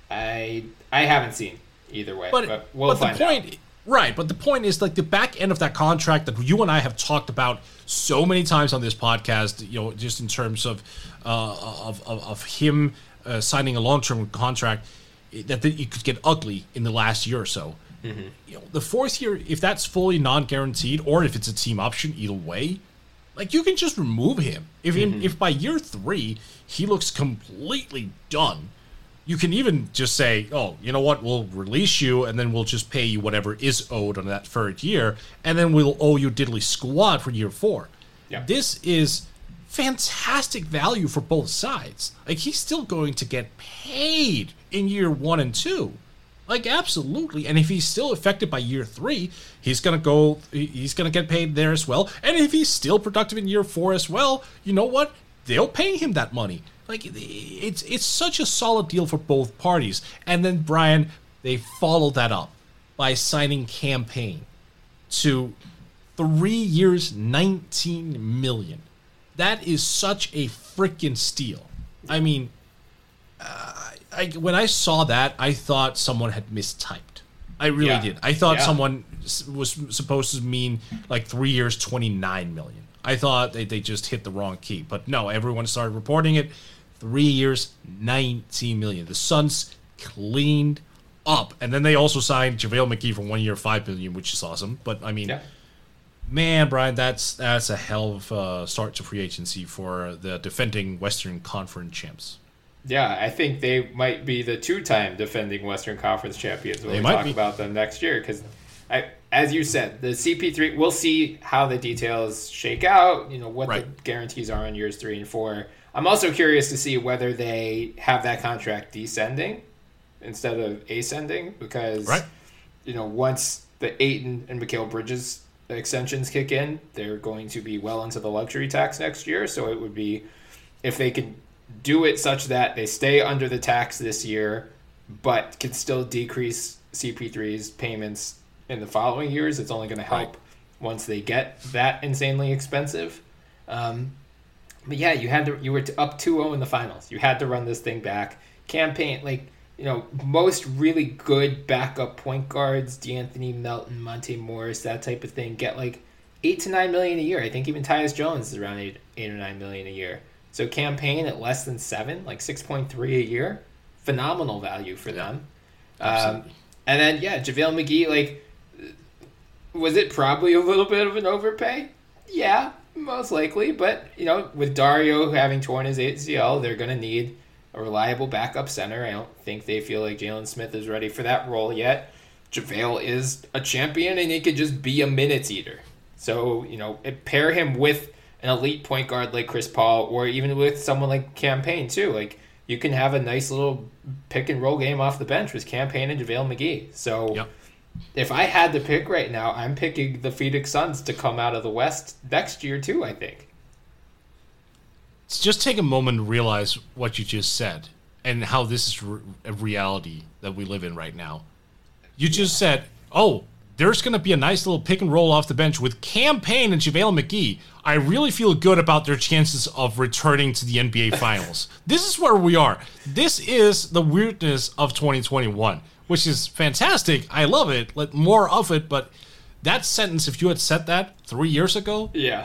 I, I haven't seen either way, but, but we'll but find the point, out. Right, but the point is, like, the back end of that contract that you and I have talked about so many times on this podcast. You know, just in terms of uh, of, of of him uh, signing a long term contract. That it could get ugly in the last year or so. Mm-hmm. You know, the fourth year, if that's fully non-guaranteed, or if it's a team option, either way, like you can just remove him. If mm-hmm. in, if by year three he looks completely done, you can even just say, "Oh, you know what? We'll release you, and then we'll just pay you whatever is owed on that third year, and then we'll owe you diddly squat for year four." Yeah. This is fantastic value for both sides. Like, he's still going to get paid in year one and two. Like, absolutely. And if he's still affected by year three, he's going to go, he's going to get paid there as well. And if he's still productive in year four as well, you know what? They'll pay him that money. Like, it's it's such a solid deal for both parties. And then, Brian, they followed that up by signing Campaign to three years, nineteen million dollars. That is such a freaking steal. I mean, uh, I, when I saw that, I thought someone had mistyped. I really yeah. did. I thought yeah. someone was supposed to mean like three years, twenty-nine million. I thought they, they just hit the wrong key. But no, everyone started reporting it. Three years, nineteen million. The Suns cleaned up, and then they also signed JaVale McGee for one year, five million, which is awesome. But I mean, Yeah. man, Brian, that's that's a hell of a start to free agency for the defending Western Conference champs. Yeah, I think they might be the two-time defending Western Conference champions when They we might talk be. about them next year. Because, as you said, the C P three, we'll see how the details shake out, you know, what Right. the guarantees are on years three and four. I'm also curious to see whether they have that contract descending instead of ascending. Because, Right. you know, once the Ayton and Mikal Bridges extensions kick in, they're going to be well into the luxury tax next year. So it would be, if they could do it such that they stay under the tax this year, but can still decrease C P three's payments in the following years, it's only going to help Right. once they get that insanely expensive. Um, but yeah, you had to, you were to up two oh in the finals. You had to run this thing back. Campaign, like, you know, most really good backup point guards, D'Anthony Melton, Monte Morris, that type of thing, get like eight to nine million a year. I think even Tyus Jones is around eight, eight or nine million a year. So Campaign at less than seven, like six point three a year, phenomenal value for them. Um, Absolutely. and then yeah, JaVale McGee, like, was it probably a little bit of an overpay? Yeah, most likely. But you know, with Dario having torn his A C L, they're going to need a reliable backup center. I don't think they feel like Jalen Smith is ready for that role yet. JaVale is a champion, and he could just be a minutes eater. So you know, it, pair him with an elite point guard like Chris Paul, or even with someone like Campaign too. Like, you can have a nice little pick and roll game off the bench with Campaign and JaVale McGee. So Yep. if I had to pick right now, I'm picking the Phoenix Suns to come out of the West next year too, I think. Just take a moment to realize what you just said and how this is re- a reality that we live in right now. You just said, oh, there's going to be a nice little pick and roll off the bench with Campaign and JaVale McGee. I really feel good about their chances of returning to the N B A Finals. This is where we are. This is the weirdness of twenty twenty-one, which is fantastic. I love it. Let more of it. But that sentence, if you had said that three years ago, Yeah.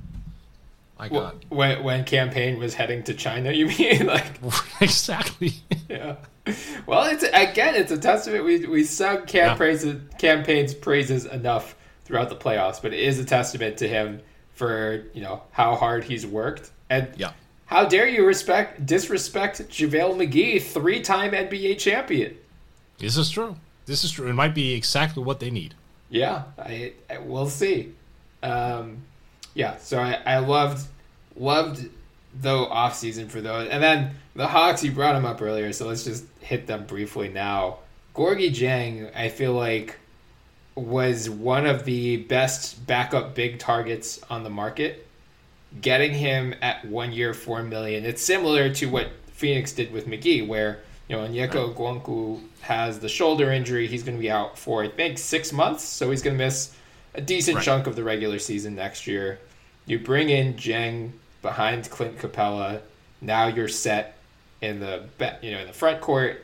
my Well, God. when when Campaign was heading to China, you mean? Like, Exactly. yeah. Well, it's again, it's a testament. We we sung Cam Yeah. praises, Campaign's praises enough throughout the playoffs, but it is a testament to him for, you know, how hard he's worked. And Yeah. how dare you respect disrespect JaVale McGee, three-time N B A champion? This is true. This is true. It might be exactly what they need. Yeah, I, I we'll see. Um, yeah, so I, I loved loved the offseason for those. And then the Hawks, you brought them up earlier, so let's just hit them briefly now. Gorgie Jang, I feel like, was one of the best backup big targets on the market. Getting him at one year, four million. It's similar to what Phoenix did with McGee, where, you know, Onyeka Okongwu has the shoulder injury. He's going to be out for, I think, six months. So he's going to miss a decent Right. chunk of the regular season next year. You bring in Jeng behind Clint Capella. Now you're set in the ba- you know in the front court.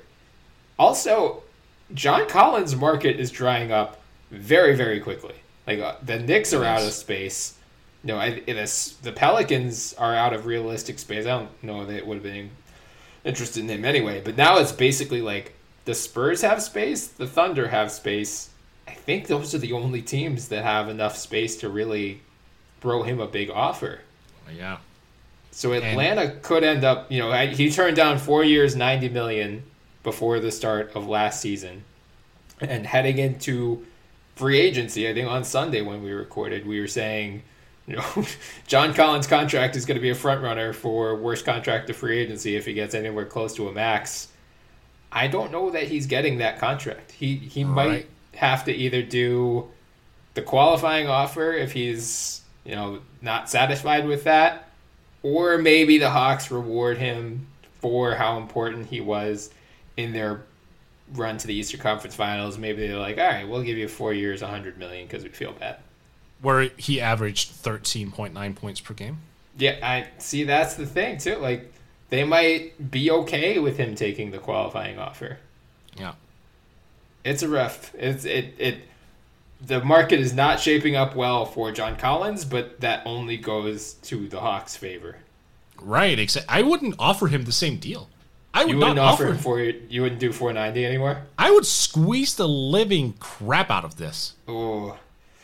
Also, John Collins' market is drying up very, very quickly. Like, uh, the Knicks are out of Yes. space. No, I, it is, the Pelicans are out of realistic space. I don't know if they would have been interested in him anyway. But now it's basically like the Spurs have space, the Thunder have space. I think those are the only teams that have enough space to really throw him a big offer. Yeah. So Atlanta could end up, you know, I- he turned down four years, ninety million before the start of last season, and heading into free agency. I think on Sunday when we recorded, we were saying, you know, John Collins' contract is going to be a front runner for worst contract of free agency if he gets anywhere close to a max. I don't know that he's getting that contract. He he might Right. have to either do the qualifying offer if he's, you know, not satisfied with that, or maybe the Hawks reward him for how important he was in their run to the Eastern Conference Finals. Maybe they're like, all right, we'll give you four years, one hundred million dollars because we feel bad. Where he averaged thirteen point nine points per game. Yeah, I see. That's the thing too. Like, they might be okay with him taking the qualifying offer. Yeah. It's a rough. It's it it. The market is not shaping up well for John Collins, but that only goes to the Hawks' favor. Right. Except I wouldn't offer him the same deal. I would you not wouldn't offer offer him for you wouldn't do four ninety anymore. I would squeeze the living crap out of this. Oh,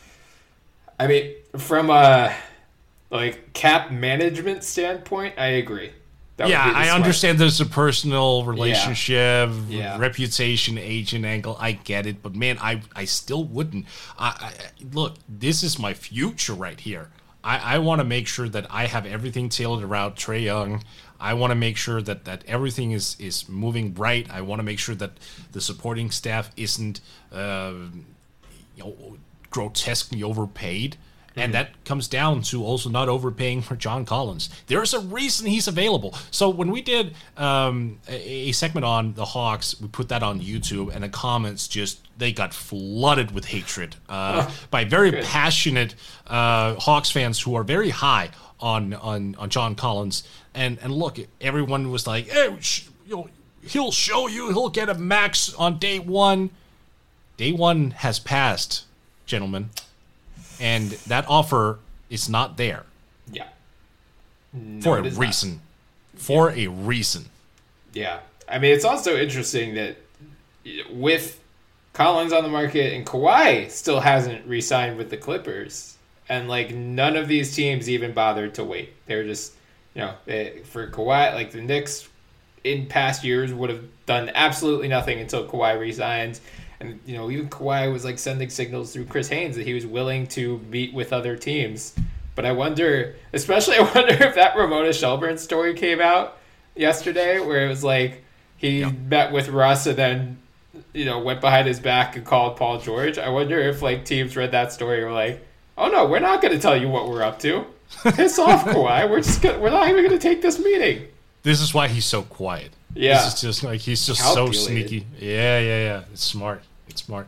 I mean, from a like cap management standpoint, I agree. That Yeah, would be the I smart- understand there's a personal relationship, Yeah. reputation, agent angle. I get it, but man, I I still wouldn't. I, I look, this is my future right here. I, I want to make sure that I have everything tailored around Trae Young. I want to make sure that, that everything is, is moving right. I want to make sure that the supporting staff isn't uh, you know, grotesquely overpaid. And that comes down to also not overpaying for John Collins. There's a reason he's available. So when we did um, a, a segment on the Hawks, we put that on YouTube, and the comments just, they got flooded with hatred uh, oh, by very good. passionate uh, Hawks fans who are very high on on, on John Collins. And and look, everyone was like, hey, you know, he'll show you, he'll get a max on day one. Day one has passed, gentlemen. And that offer is not there. Yeah. No, for a reason. Not. For yeah. a reason. Yeah. I mean, it's also interesting that with Collins on the market and Kawhi still hasn't re-signed with the Clippers. And, like, none of these teams even bothered to wait. They were just, you know, they, for Kawhi, like, the Knicks in past years would have done absolutely nothing until Kawhi re-signed. And, you know, even Kawhi was, like, sending signals through Chris Haynes that he was willing to meet with other teams. But I wonder, especially I wonder if that Ramona Shelburne story came out yesterday, where it was like he yeah. met with Russ and then, you know, went behind his back and called Paul George. I wonder if, like, teams read that story and were like, oh, no, we're not going to tell you what we're up to. Piss off, Kawhi. We're just gonna, we're not even going to take this meeting. This is why he's so quiet. Yeah. This is just, like, he's just Calculated. so sneaky. Yeah, yeah, yeah. It's smart. It's smart.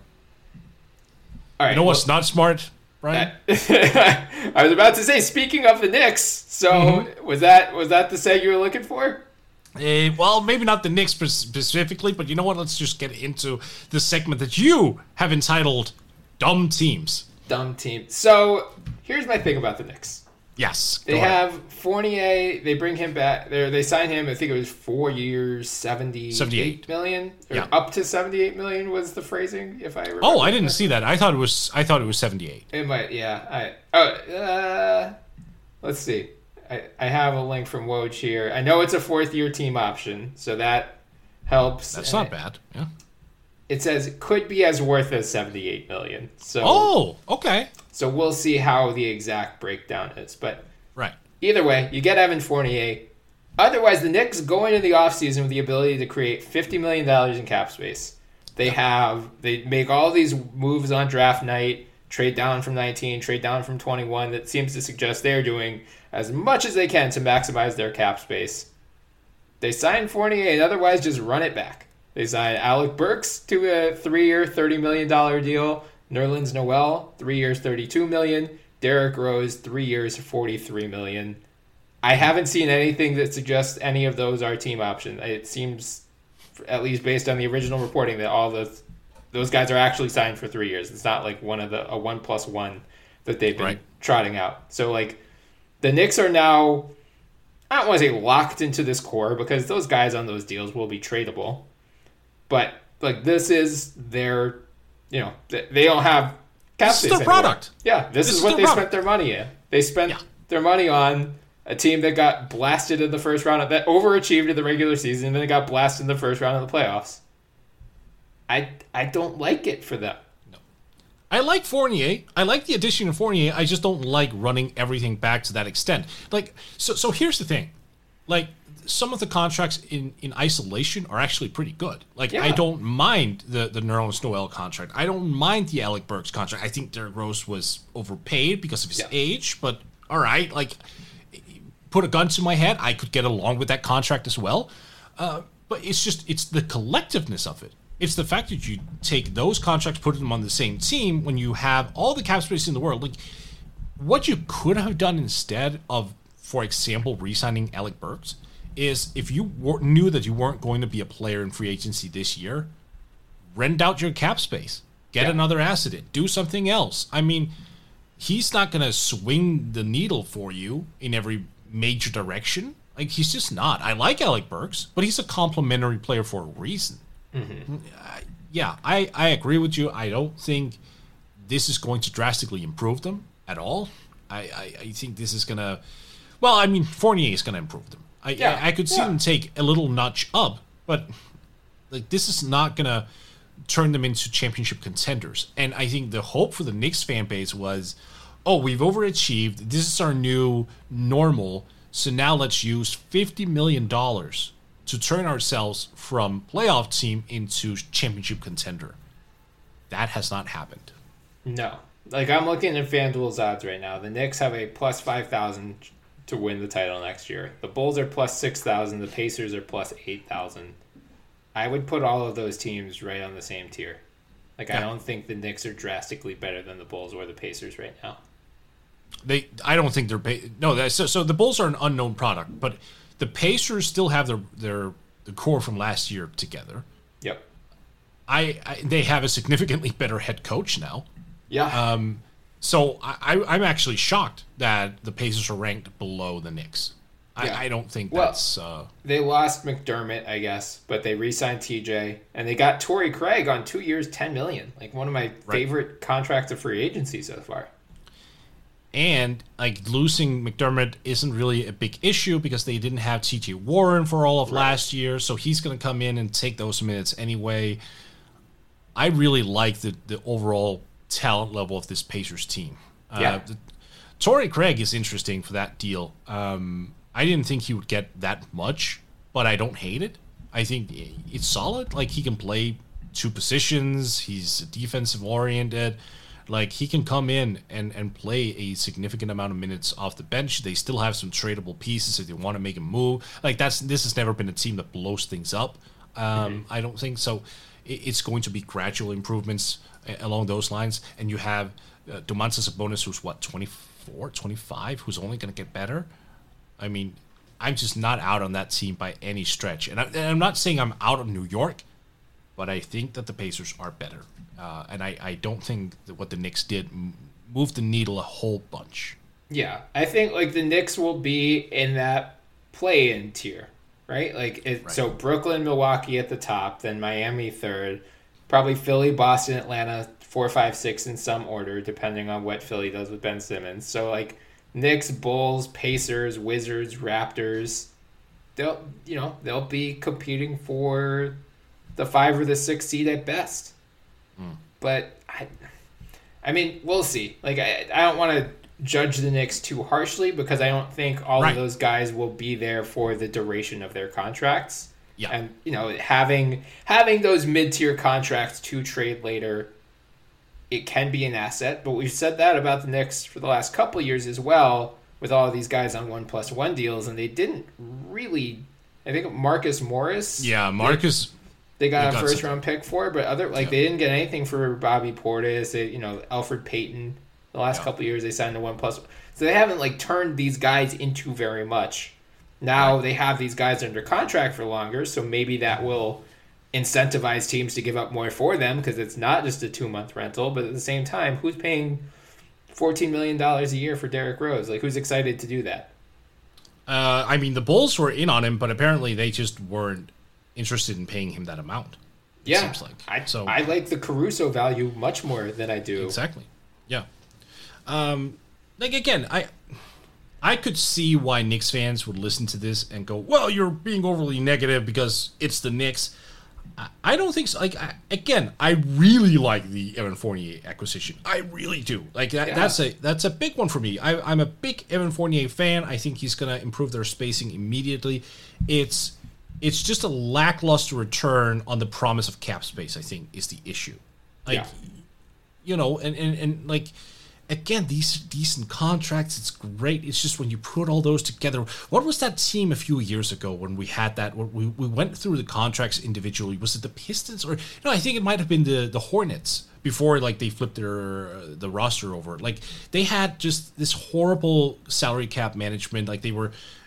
All right, you know well, what's not smart, Brian? I was about to say, speaking of the Knicks, so mm-hmm. was that was that the seg you were looking for? Uh, well, maybe not the Knicks specifically, but you know what? Let's just get into the segment that you have entitled "Dumb Teams." Dumb team. So here's my thing about the Knicks. Yes. They have Fournier. They bring him back. They they sign him. I think it was four years, seventy-eight, seventy-eight. Million, or yeah. up to seventy-eight million was the phrasing. If I remember. Oh, I didn't see that. I thought it was. I thought it was seventy-eight. It might. Yeah. I. Oh. Uh, let's see. I I have a link from Woj here. I know it's a fourth year team option, so that helps. That's not bad. Yeah. It says it could be as worth as seventy-eight million. So. Oh. Okay. So we'll see how the exact breakdown is. But right. Either way, you get Evan Fournier. Otherwise, the Knicks go into the offseason with the ability to create fifty million dollars in cap space. They have, they make all these moves on draft night, trade down from nineteen, trade down from twenty-one. That seems to suggest they're doing as much as they can to maximize their cap space. They sign Fournier and otherwise just run it back. They sign Alec Burks to a three-year, thirty million dollars deal. Nerlens Noel, three years, thirty-two million dollars. Derrick Rose, three years, forty-three million dollars. I haven't seen anything that suggests any of those are team options. It seems, at least based on the original reporting, that all those those guys are actually signed for three years. It's not like one of the a one plus one that they've been right. trotting out. So like, the Knicks are now, I don't want to say locked into this core because those guys on those deals will be tradable, but like this is their. You know, they don't have cap space. This is their product. Yeah, this, this is, is what they product. spent their money in. They spent yeah. their money on a team that got blasted in the first round, of, that overachieved in the regular season, and then got blasted in the first round of the playoffs. I I don't like it for them. No, I like Fournier. I like the addition of Fournier. I just don't like running everything back to that extent. Like, so so here's the thing, like. Some of the contracts in, in isolation are actually pretty good. Like, yeah. I don't mind the, the Nerlens Noel contract. I don't mind the Alec Burks contract. I think Derrick Rose was overpaid because of his yeah. age, but all right. Like, put a gun to my head, I could get along with that contract as well. Uh, but it's just, it's the collectiveness of it. It's the fact that you take those contracts, put them on the same team when you have all the cap space in the world. Like, what you could have done instead of, for example, re-signing Alec Burks is if you were, knew that you weren't going to be a player in free agency this year, rent out your cap space. Get yeah. another asset in. Do something else. I mean, he's not going to swing the needle for you in every major direction, Like, he's just not. I like Alec Burks, but he's a complimentary player for a reason. Mm-hmm. Uh, yeah, I, I agree with you. I don't think this is going to drastically improve them at all. I, I, I think this is going to... Well, I mean, Fournier is going to improve them. I, yeah, I, I could see yeah. them take a little notch up, but like this is not going to turn them into championship contenders. And I think the hope for the Knicks fan base was, oh, we've overachieved. This is our new normal. So now let's use fifty million dollars to turn ourselves from playoff team into championship contender. That has not happened. No. Like, I'm looking at FanDuel's odds right now. The Knicks have a plus five thousand to win the title next year. The Bulls are plus six thousand. The Pacers are plus eight thousand. I would put all of those teams right on the same tier. Like, yeah. I don't think the Knicks are drastically better than the Bulls or the Pacers right now. They, I don't think they're pa- no. So, so the Bulls are an unknown product, but the Pacers still have their their the core from last year together. Yep. I, I they have a significantly better head coach now. Yeah. Um. So I, I'm actually shocked that the Pacers are ranked below the Knicks. I, yeah. I don't think well, that's. Uh, they lost McDermott, I guess, but they re-signed T J and they got Torrey Craig on two years, ten million. Like one of my right. favorite contracts of free agency so far. And like losing McDermott isn't really a big issue because they didn't have T J Warren for all of right. last year, so he's going to come in and take those minutes anyway. I really like the the overall talent level of this Pacers team. Yeah. Uh, the, Torrey Craig is interesting for that deal. Um, I didn't think he would get that much, but I don't hate it. I think it's solid. Like he can play two positions. He's defensive oriented. Like, he can come in and, and play a significant amount of minutes off the bench. They still have some tradable pieces if they want to make a move. Like, that's this has never been a team that blows things up. Um, mm-hmm. I don't think so. It, it's going to be gradual improvements along those lines. And you have uh, Domantas Sabonis, who's, what, twenty-four, twenty-five, who's only going to get better. I mean, I'm just not out on that team by any stretch. And, I, and I'm not saying I'm out on New York, but I think that the Pacers are better. Uh, and I, I don't think that what the Knicks did moved the needle a whole bunch. Yeah, I think like the Knicks will be in that play-in tier, right? Like it, right. So Brooklyn, Milwaukee at the top, then Miami third, probably Philly, Boston, Atlanta, four, five, six in some order, depending on what Philly does with Ben Simmons. So like Knicks, Bulls, Pacers, Wizards, Raptors, they'll you know they'll be competing for the five or the six seed at best. But I, I mean, we'll see. Like, I, I don't want to judge the Knicks too harshly because I don't think all right. of those guys will be there for the duration of their contracts. Yeah, and you know, having having those mid-tier contracts to trade later, it can be an asset. But we've said that about the Knicks for the last couple of years as well, with all of these guys on one plus one deals, and they didn't really. I think Marcus Morris. Yeah, Marcus. They, They got they a got first round pick for it, but other like yeah. they didn't get anything for Bobby Portis. They, you know, Elfrid Payton. The last yeah. couple of years, they signed a one plus. So they haven't like turned these guys into very much. Now right. they have these guys under contract for longer, so maybe that will incentivize teams to give up more for them because it's not just a two month rental. But at the same time, who's paying fourteen million dollars a year for Derrick Rose? Like, who's excited to do that? Uh, I mean, the Bulls were in on him, but apparently they just weren't interested in paying him that amount. It yeah, seems like. I, so, I like the Caruso value much more than I do. Exactly. Yeah. Um, like again, I I could see why Knicks fans would listen to this and go, "Well, you're being overly negative because it's the Knicks." I, I don't think so. Like I, again, I really like the Evan Fournier acquisition. I really do. Like that, yeah. that's a that's a big one for me. I, I'm a big Evan Fournier fan. I think he's going to improve their spacing immediately. It's It's just a lackluster return on the promise of cap space, I think, is the issue. Like, yeah. you know, and, and, and like, again, these decent contracts, it's great. It's just when you put all those together. What was that team a few years ago when we had that? We, we went through the contracts individually. Was it the Pistons? Or, no, I think it might have been the, the Hornets before, like, they flipped their uh, the roster over. Like, they had just this horrible salary cap management. Like, they were...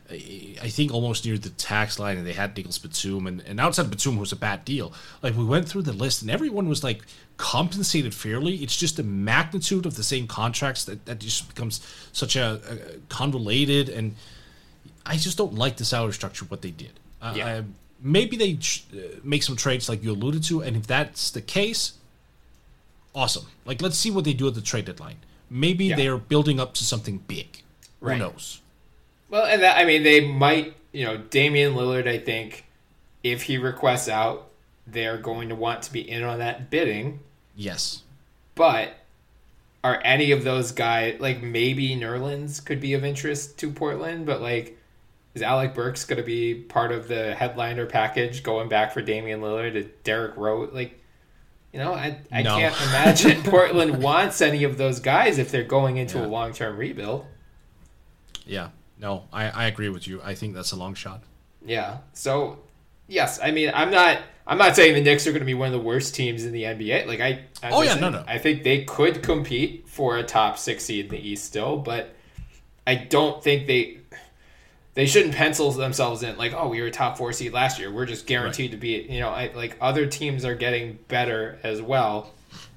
I think almost near the tax line, and they had Nicholas Batum, and, and outside of Batum was a bad deal. Like, we went through the list, and everyone was, like, compensated fairly. It's just the magnitude of the same contracts that, that just becomes such a, a convoluted, and I just don't like the salary structure, what they did. Uh, Yeah. uh, maybe they uh, make some trades like you alluded to, and if that's the case, awesome. Like, let's see what they do at the trade deadline. Maybe Yeah. they're building up to something big. Right. Who knows? Well, and that, I mean, they might, you know, Damian Lillard, I think, if he requests out, they're going to want to be in on that bidding. Yes. But are any of those guys, like maybe Nerlens could be of interest to Portland, but like, is Alec Burks going to be part of the headliner package going back for Damian Lillard to Derrick Rose? Like, you know, I, I No. can't imagine Portland wants any of those guys if they're going into Yeah. a long-term rebuild. Yeah. No, I, I agree with you. I think that's a long shot. Yeah. So, yes, I mean, I'm not I'm not saying the Knicks are going to be one of the worst teams in the N B A. Like I I'm Oh, just yeah, no, saying, no. I think they could compete for a top six seed in the East still, but I don't think they they shouldn't pencil themselves in like, oh, we were a top four seed last year. We're just guaranteed to be, you know, I, like other teams are getting better as well.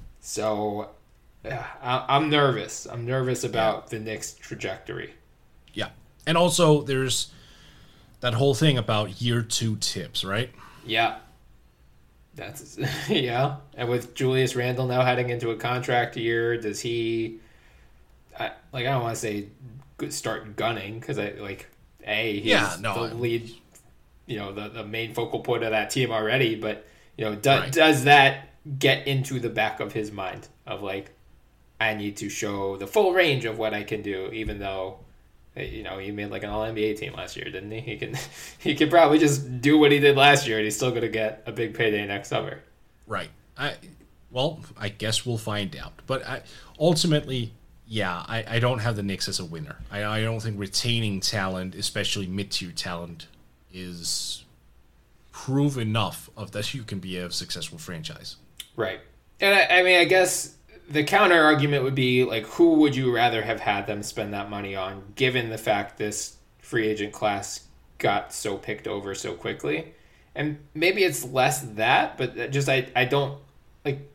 So yeah, I, I'm nervous. I'm nervous about the Knicks' trajectory. Yeah. And also, there's that whole thing about year two tips, right? Yeah. That's yeah. And with Julius Randle now heading into a contract year, does he I, like I don't want to say good start gunning because I like a he's Yeah, no, the I- lead, you know, the, the main focal point of that team already, but you know, do, Right. does that get into the back of his mind of like I need to show the full range of what I can do, even though you know, he made like an all N B A team last year, didn't he? He can he could probably just do what he did last year and he's still gonna get a big payday next summer. Right. I well, I guess we'll find out. But I, ultimately, yeah, I, I don't have the Knicks as a winner. I, I don't think retaining talent, especially mid-tier talent, is proof enough of that you can be a successful franchise. Right. And I, I mean I guess the counter argument would be like who would you rather have had them spend that money on given the fact this free agent class got so picked over so quickly? And maybe it's less that, but just I, I don't like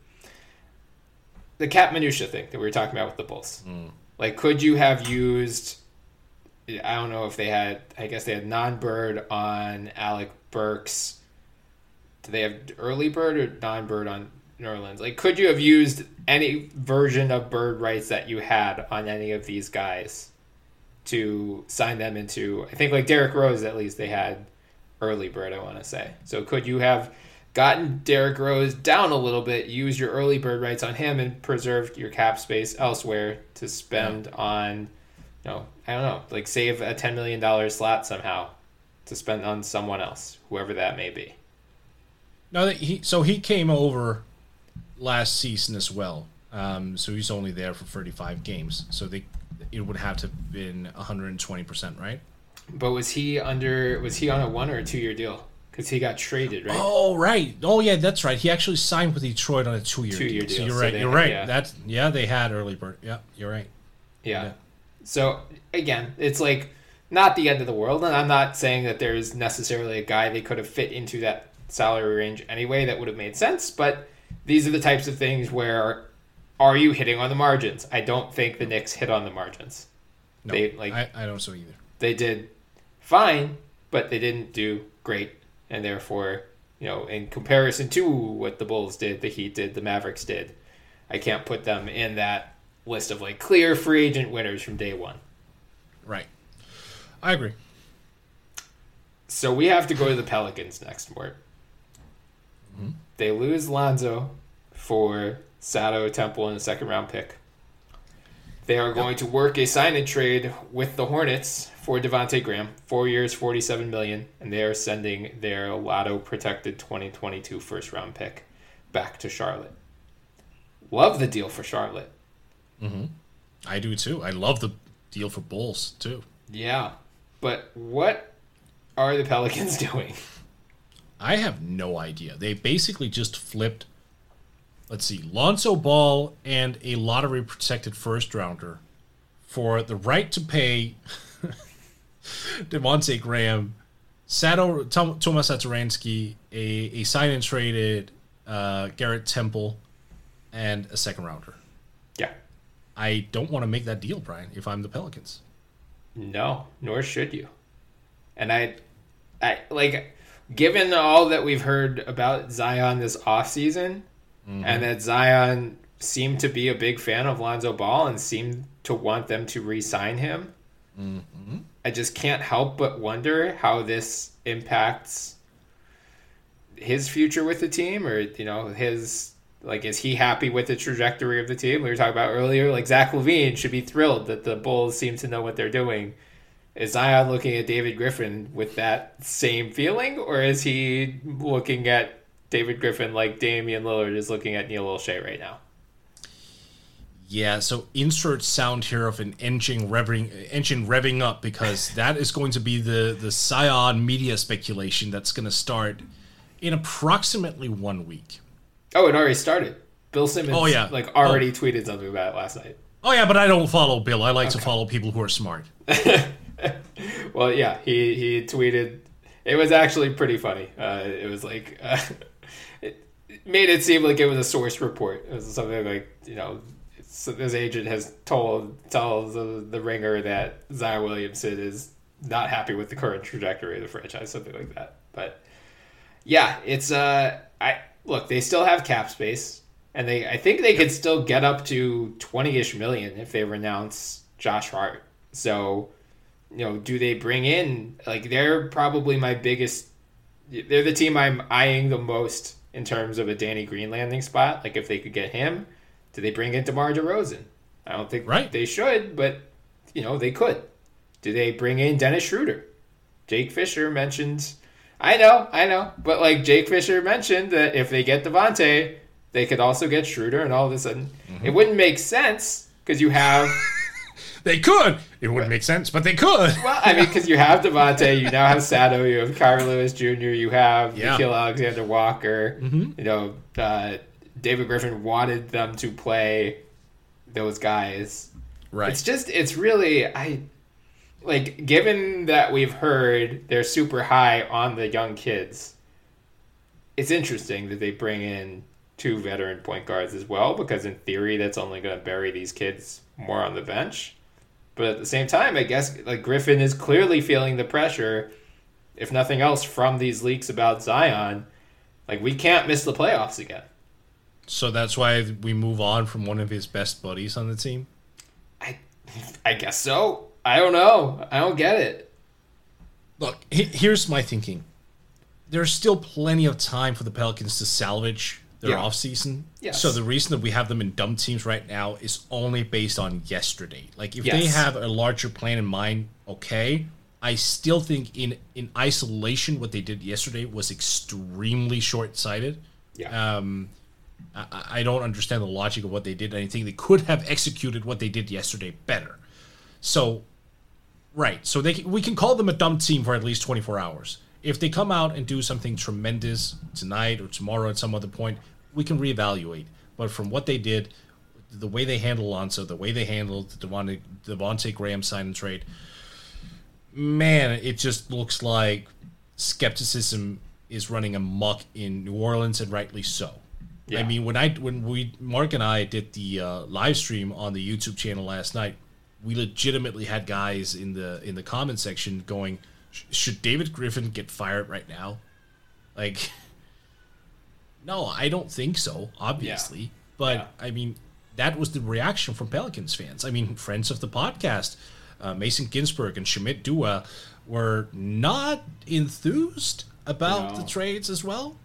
the cap minutia thing that we were talking about with the Bulls. Mm. Like, could you have used? I don't know if they had. I guess they had non-Bird on Alec Burks. Do they have early Bird or non-Bird on Nerlens? Like, could you have used any version of Bird rights that you had on any of these guys to sign them into? I think like Derrick Rose, at least they had early Bird, I want to say. So could you have gotten Derrick Rose down a little bit, use your early Bird rights on him, and preserved your cap space elsewhere to spend yeah. on, you know, I don't know, like save a ten million dollars slot somehow to spend on someone else, whoever that may be. No, he so he came over last season as well. Um, so he's only there for thirty-five games. So they it would have to have been one hundred twenty percent, right? But was he under? Was he on a one or a two year deal? Because he got traded, right? Oh, right. Oh, yeah, that's right. He actually signed with Detroit on a two year two-year deal. deal. So you're So right. they You're had- right. yeah. That's yeah. They had early bird. Yeah, you're right. Yeah. Yeah. So again, it's like not the end of the world, and I'm not saying that there's necessarily a guy they could have fit into that salary range anyway that would have made sense. But these are the types of things where are you hitting on the margins? I don't think the Knicks hit on the margins. No, they like I, I don't so either. they did fine, but they didn't do great, and therefore, you know, in comparison to what the Bulls did, the Heat did, the Mavericks did, I can't put them in that list of like clear free agent winners from day one. Right. I agree. So we have to go to the Pelicans next, Mort. Mm-hmm. They lose Lonzo for Sato Temple and a second round pick. They are going to work a sign and trade with the Hornets for Devontae Graham, four years, forty-seven million dollars, and they are sending their lotto protected twenty twenty-two first round pick back to Charlotte. Love the deal for Charlotte. Mm-hmm. I do too. I love the deal for Bulls too. Yeah, but what are the Pelicans doing? I have no idea. They basically just flipped, let's see, Lonzo Ball and a lottery protected first rounder for the right to pay Devontae Graham, Sato, Tom, Tomas Satoransky, a, a sign and traded uh, Garrett Temple, and a second rounder. Yeah. I don't want to make that deal, Brian, if I'm the Pelicans. No, nor should you. And I, I like, given all that we've heard about Zion this offseason, mm-hmm. and that Zion seemed to be a big fan of Lonzo Ball and seemed to want them to re-sign him, mm-hmm. I just can't help but wonder how this impacts his future with the team, or, you know, his, like, is he happy with the trajectory of the team? We were talking about earlier, like, Zach LaVine should be thrilled that the Bulls seem to know what they're doing. Is Zion looking at David Griffin with that same feeling, or is he looking at David Griffin like Damian Lillard is looking at Neil Olshey right now? Yeah, so insert sound here of an engine revving, engine revving up, because that is going to be the, the Zion media speculation that's going to start in approximately one week. Oh, it already started. Bill Simmons oh, yeah. like already oh. tweeted something about it last night. Oh, yeah, but I don't follow Bill. I like okay. to follow people who are smart. Well, yeah, he, he tweeted. It was actually pretty funny. Uh, it was like, uh, it made it seem like it was a source report. It was something like, you know, so this agent has told tells the, the Ringer that Zion Williamson is not happy with the current trajectory of the franchise, something like that. But yeah, it's uh, I look, they still have cap space, and they I think they could still get up to twenty-ish million if they renounce Josh Hart. So, you know, do they bring in, like, they're probably my biggest, they're the team I'm eyeing the most in terms of a Danny Green landing spot. Like, if they could get him, do they bring in DeMar DeRozan? I don't think right. they should, but, you know, they could. Do they bring in Dennis Schroeder? Jake Fisher mentioned, I know, I know, but, like, Jake Fisher mentioned that if they get Devontae, they could also get Schroeder, and all of a sudden, mm-hmm. it wouldn't make sense, because you have... They could. It wouldn't make sense, but they could. Well, I mean, because you have Devontae, you now have Sato, you have Kyra Lewis Junior, you have yeah. Nickeil Alexander-Walker. Mm-hmm. You know, uh, David Griffin wanted them to play those guys. Right. It's just, it's really, I like, given that we've heard they're super high on the young kids, it's interesting that they bring in two veteran point guards as well, because in theory, that's only going to bury these kids more on the bench. But at the same time, I guess, like, Griffin is clearly feeling the pressure, if nothing else, from these leaks about Zion. Like, we can't miss the playoffs again. So that's why we move on from one of his best buddies on the team? I I guess so. I don't know. I don't get it. Look, here's my thinking. There's still plenty of time for the Pelicans to salvage their yeah. offseason. Yes. So the reason that we have them in dumb teams right now is only based on yesterday. Like, if yes. they have a larger plan in mind, okay. I still think in, in isolation, what they did yesterday was extremely short-sighted. Yeah. Um, I, I don't understand the logic of what they did. I think they could have executed what they did yesterday better. So, right. So they we can call them a dumb team for at least twenty-four hours. If they come out and do something tremendous tonight or tomorrow at some other point, we can reevaluate. But from what they did, the way they handled Lonzo, the way they handled the Devontae, Devontae Graham sign and trade, man, it just looks like skepticism is running amok in New Orleans, and rightly so. Yeah. I mean, when I when we Mark and I did the uh, live stream on the YouTube channel last night, we legitimately had guys in the in the comment section going, should David Griffin get fired right now? Like, no, I don't think so, obviously. Yeah. But, yeah. I mean, that was the reaction from Pelicans fans. I mean, friends of the podcast, uh, Mason Ginsberg and Shamit Dua, were not enthused about no. the trades as well.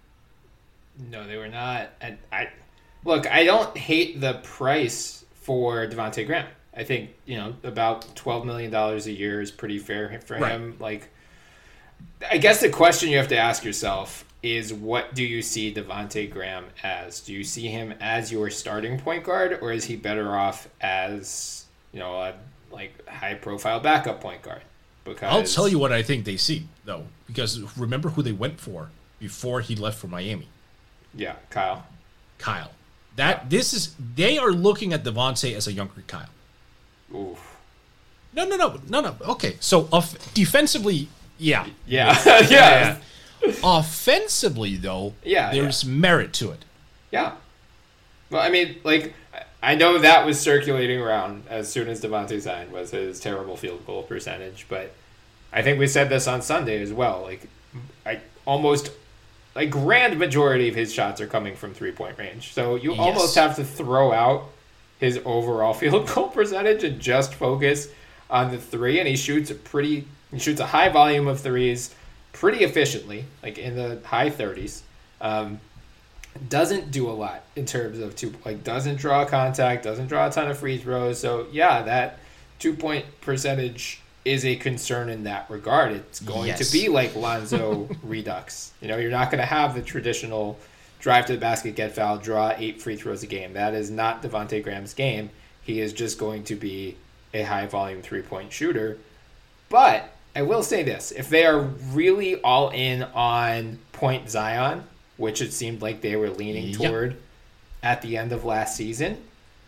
No, they were not. And I look, I don't hate the price for Devontae Graham. I think, you know, about twelve million dollars a year is pretty fair for right. him. Like, I guess the question you have to ask yourself is, what do you see Devontae Graham as? Do you see him as your starting point guard, or is he better off as, you know, a like high-profile backup point guard? Because I'll tell you what I think they see, though, because remember who they went for before he left for Miami. Yeah, Kyle. Kyle. That yeah. This is they are looking at Devontae as a younger Kyle. Oof. No, no, no, no, no. Okay, so off- defensively, yeah, yeah, yeah. yeah. Offensively, though, yeah, there's yeah. merit to it. Yeah. Well, I mean, like, I know that was circulating around as soon as Devontae signed was his terrible field goal percentage, but I think we said this on Sunday as well. Like, I almost a grand majority of his shots are coming from three point range. So you yes. almost have to throw out his overall field goal percentage and just focus on the three. And he shoots a pretty, he shoots a high volume of threes pretty efficiently, like in the high thirties. Um, doesn't do a lot in terms of two, like doesn't draw contact, doesn't draw a ton of free throws. So yeah, that two point percentage is a concern in that regard. It's going yes. to be like Lonzo Redux. You know, you're not going to have the traditional drive to the basket, get fouled, draw eight free throws a game. That is not Devontae Graham's game. He is just going to be a high volume three point shooter. But I will say this, if they are really all in on Point Zion, which it seemed like they were leaning yep. toward at the end of last season,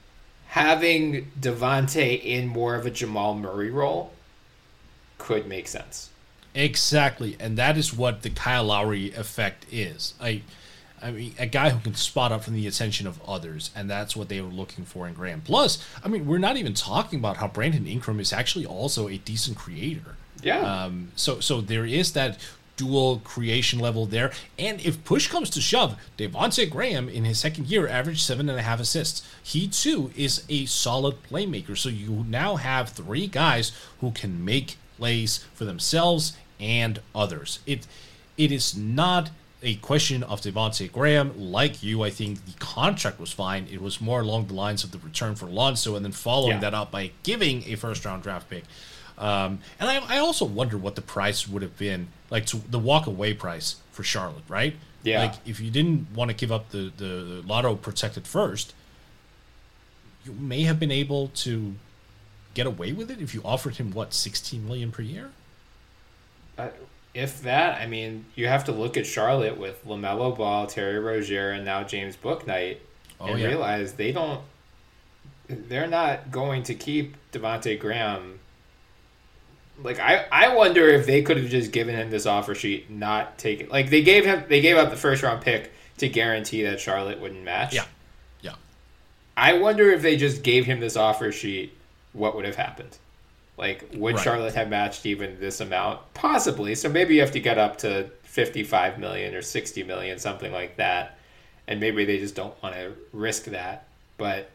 having Devontae in more of a Jamal Murray role could make sense. Exactly, and that is what the Kyle Lowry effect is. I, I mean, a guy who can spot up from the attention of others, and that's what they were looking for in Graham. Plus, I mean, we're not even talking about how Brandon Ingram is actually also a decent creator. Yeah. Um. So, so there is that dual creation level there, and if push comes to shove, Devontae Graham in his second year averaged seven and a half assists. He too is a solid playmaker. So you now have three guys who can make plays for themselves and others. It it is not a question of Devontae Graham. Like you, I think the contract was fine. It was more along the lines of the return for Lonzo and then following yeah. that up by giving a first round draft pick. Um, and I, I also wonder what the price would have been, like to the walk away price for Charlotte, right? Yeah. Like if you didn't want to give up the, the, the lotto protected first, you may have been able to get away with it if you offered him what sixteen million per year. Uh, if that, I mean, you have to look at Charlotte with LaMelo Ball, Terry Rozier, and now James Bouknight, oh, and yeah. realize they don't. They're not going to keep Devontae Graham. Like I, I wonder if they could have just given him this offer sheet, not taken. Like they gave him, they gave up the first round pick to guarantee that Charlotte wouldn't match. Yeah, yeah. I wonder if they just gave him this offer sheet, what would have happened? Like, would right. Charlotte have matched even this amount? Possibly. So maybe you have to get up to fifty-five million or sixty million, something like that. And maybe they just don't want to risk that. But,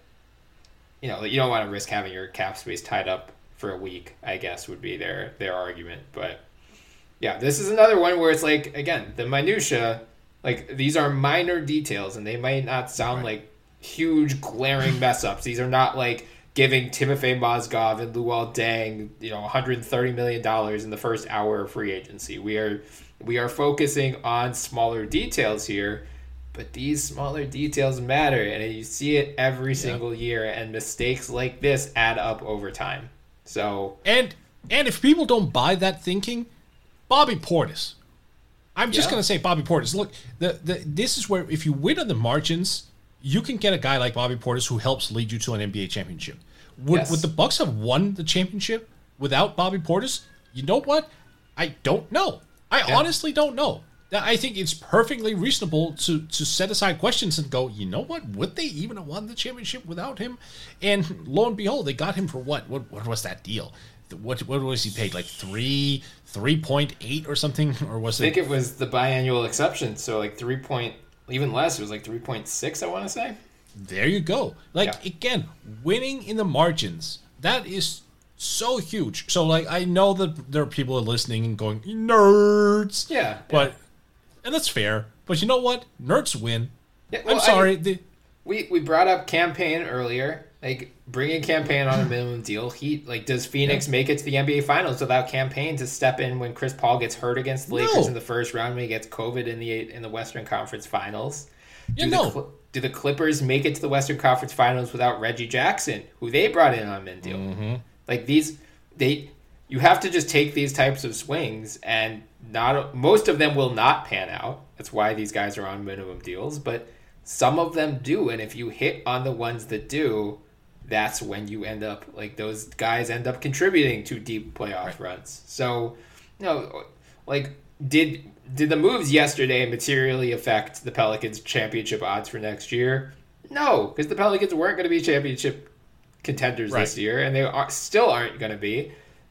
you know, you don't want to risk having your cap space tied up for a week, I guess, would be their, their argument. But, yeah, this is another one where it's like, again, the minutia, like, these are minor details, and they might not sound right. like huge, glaring mess-ups. These are not like giving Timofey Mozgov and Luol Deng, you know, one hundred thirty million dollars in the first hour of free agency. We are we are focusing on smaller details here, but these smaller details matter, and you see it every yeah. single year, and mistakes like this add up over time. So and and if people don't buy that thinking, Bobby Portis. I'm just yeah. gonna say Bobby Portis. Look, the, the this is where if you win on the margins, you can get a guy like Bobby Portis who helps lead you to an N B A championship. Would, yes. would the Bucks have won the championship without Bobby Portis? You know what? I don't know. I yeah. honestly don't know. I think it's perfectly reasonable to, to set aside questions and go, you know what? Would they even have won the championship without him? And lo and behold, they got him for what? What, what was that deal? What what was he paid? Like three, three point eight or something? Or was I think it? it was the biannual exception. So like three point. Even less, it was like three point six, I want to say. There you go. Like, yeah. again, winning in the margins, that is so huge. So, like, I know that there are people listening and going, nerds. Yeah. But, yeah. and that's fair. But you know what? Nerds win. Yeah, well, I'm sorry. I mean, the, we, we brought up Campaign earlier. Like, bringing Campaign on a minimum deal. He, like, does Phoenix yeah. make it to the N B A Finals without Campaign to step in when Chris Paul gets hurt against the Lakers no. in the first round when he gets COVID in the in the Western Conference Finals? You do know. The, do the Clippers make it to the Western Conference Finals without Reggie Jackson, who they brought in on a min deal? Mm-hmm. Like, these, they, you have to just take these types of swings, and not most of them will not pan out. That's why these guys are on minimum deals, but some of them do, and if you hit on the ones that do, that's when you end up, like, those guys end up contributing to deep playoff right. runs. So, you know, like, did did the moves yesterday materially affect the Pelicans' championship odds for next year? No, because the Pelicans weren't going to be championship contenders right. this year, and they are, still aren't going to be.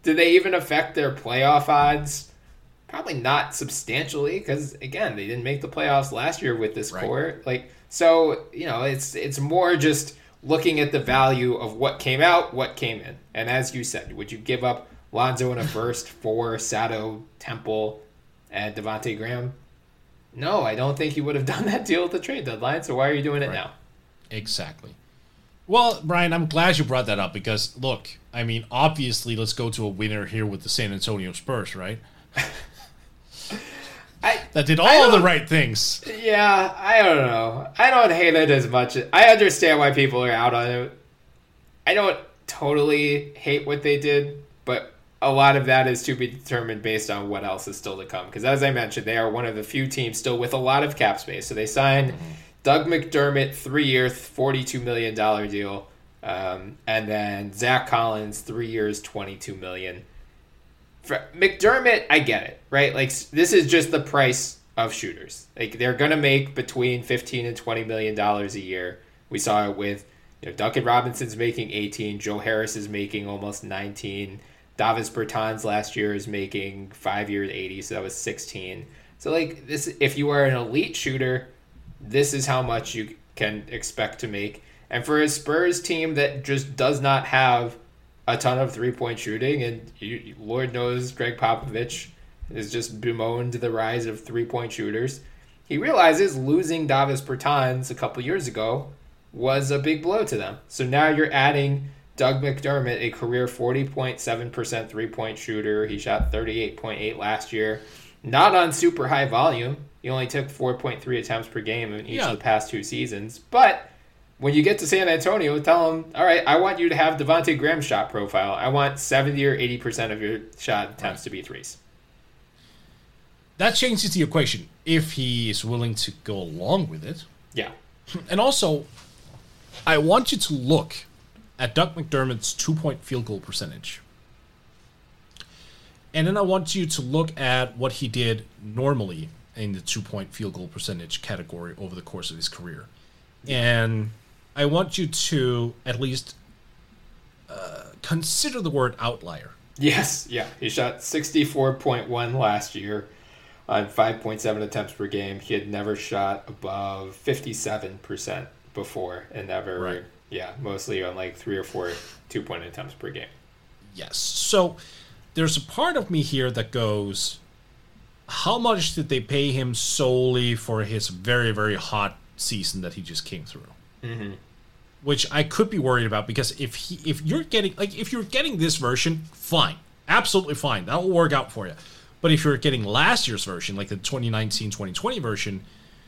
Do they even affect their playoff odds? Probably not substantially, because again, they didn't make the playoffs last year with this right. core. Like, so you know, it's it's more just looking at the value of what came out, what came in, and as you said, would you give up Lonzo in a first for Sato, Temple, and Devontae Graham? No, I don't think you would have done that deal at the trade deadline. So why are you doing it right. now? Exactly. Well, Brian, I'm glad you brought that up because look, I mean, obviously, let's go to a winner here with the San Antonio Spurs, right? I, that did all the right things. Yeah, I don't know. I don't hate it as much. I understand why people are out on it. I don't totally hate what they did, but a lot of that is to be determined based on what else is still to come. Because as I mentioned, they are one of the few teams still with a lot of cap space. So they signed mm-hmm. Doug McDermott, three-year, forty-two million dollars deal. Um, and then Zach Collins, three years, twenty-two million dollars. For McDermott, I get it, right? Like, this is just the price of shooters. Like, they're going to make between fifteen and twenty million dollars a year. We saw it with, you know, Duncan Robinson's making eighteen, Joe Harris is making almost nineteen, Davis Bertans last year is making five years eighty, so that was sixteen. So, like, this, if you are an elite shooter, this is how much you can expect to make. And for a Spurs team that just does not have a ton of three-point shooting, and you, Lord knows Greg Popovich has just bemoaned the rise of three-point shooters, he realizes losing Davis Bertans a couple years ago was a big blow to them. So now you're adding Doug McDermott, a career forty point seven percent three-point shooter. He shot thirty-eight point eight last year. Not on super high volume. He only took four point three attempts per game in each yeah. of the past two seasons. But when you get to San Antonio, tell them, all right, I want you to have Devontae Graham's shot profile. I want seventy or eighty percent of your shot attempts right. to be threes. That changes the equation if he is willing to go along with it. Yeah. And also, I want you to look at Doug McDermott's two-point field goal percentage. And then I want you to look at what he did normally in the two-point field goal percentage category over the course of his career. And I want you to at least uh, consider the word outlier. Yes, yeah. He shot sixty-four point one last year on five point seven attempts per game. He had never shot above fifty-seven percent before, and never, right. yeah, mostly on like three or four two-point attempts per game. Yes. So there's a part of me here that goes, how much did they pay him solely for his very, very hot season that he just came through? Mm-hmm. Which I could be worried about, because if he, if you're getting like if you're getting this version, fine, absolutely fine, that will work out for you. But if you're getting last year's version, like the twenty nineteen twenty twenty version,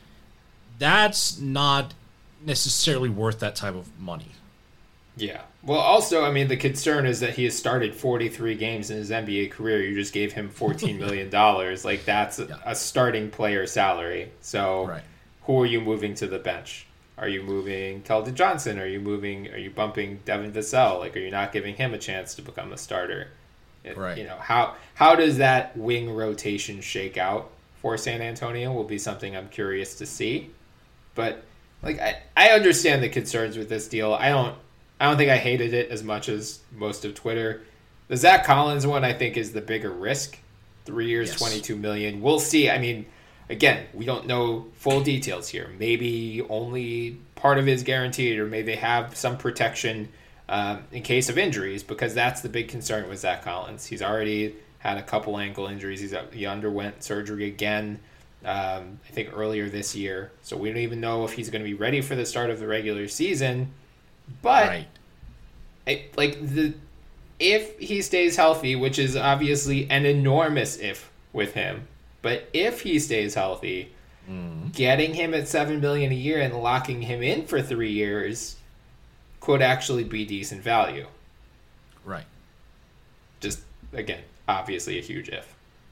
that's not necessarily worth that type of money. Yeah. Well, also, I mean, the concern is that he has started forty-three games in his N B A career. You just gave him fourteen million dollars. Like, that's a, yeah. a starting player salary. So right. who are you moving to the bench? Are you moving Keldon Johnson? Are you moving? Are you bumping Devin Vassell? Like, are you not giving him a chance to become a starter? It, right. You know, how how does that wing rotation shake out for San Antonio will be something I'm curious to see. But like, I, I understand the concerns with this deal. I don't I don't think I hated it as much as most of Twitter. The Zach Collins one, I think, is the bigger risk. Three years, yes. twenty-two million. We'll see. I mean, again, we don't know full details here. Maybe only part of it is guaranteed, or maybe they have some protection um, in case of injuries, because that's the big concern with Zach Collins. He's already had a couple ankle injuries. He's he underwent surgery again, um, I think earlier this year. So we don't even know if he's going to be ready for the start of the regular season. But right. I, like the if he stays healthy, which is obviously an enormous if with him. But if he stays healthy, mm. getting him at seven million dollars a year and locking him in for three years could actually be decent value. Right. Just, again, obviously a huge if.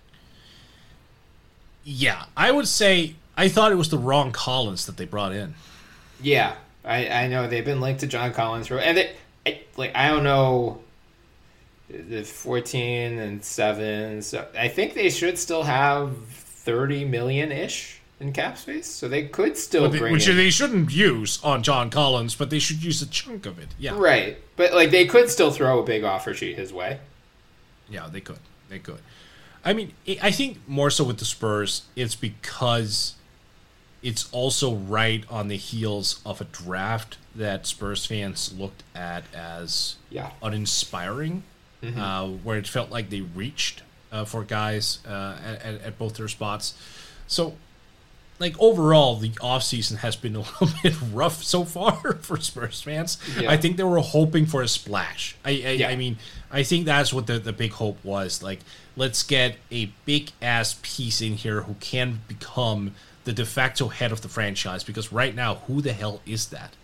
Yeah, I would say I thought it was the wrong Collins that they brought in. Yeah, I, I know they've been linked to John Collins. And they, I, like, I don't know... The fourteen and seven, so I think they should still have thirty million ish in cap space, so they could still they, bring which in, they shouldn't use on John Collins, but they should use a chunk of it. Yeah, right. But like they could still throw a big offer sheet his way. Yeah, they could. They could. I mean, I think more so with the Spurs, it's because it's also right on the heels of a draft that Spurs fans looked at as yeah. uninspiring, mm-hmm. uh, where it felt like they reached uh, for guys uh, at, at both their spots. So, like, overall, the offseason has been a little bit rough so far for Spurs fans. Yeah. I think they were hoping for a splash. I I, yeah. I mean, I think that's what the, the big hope was. Like, let's get a big-ass piece in here who can become the de facto head of the franchise, because right now, who the hell is that?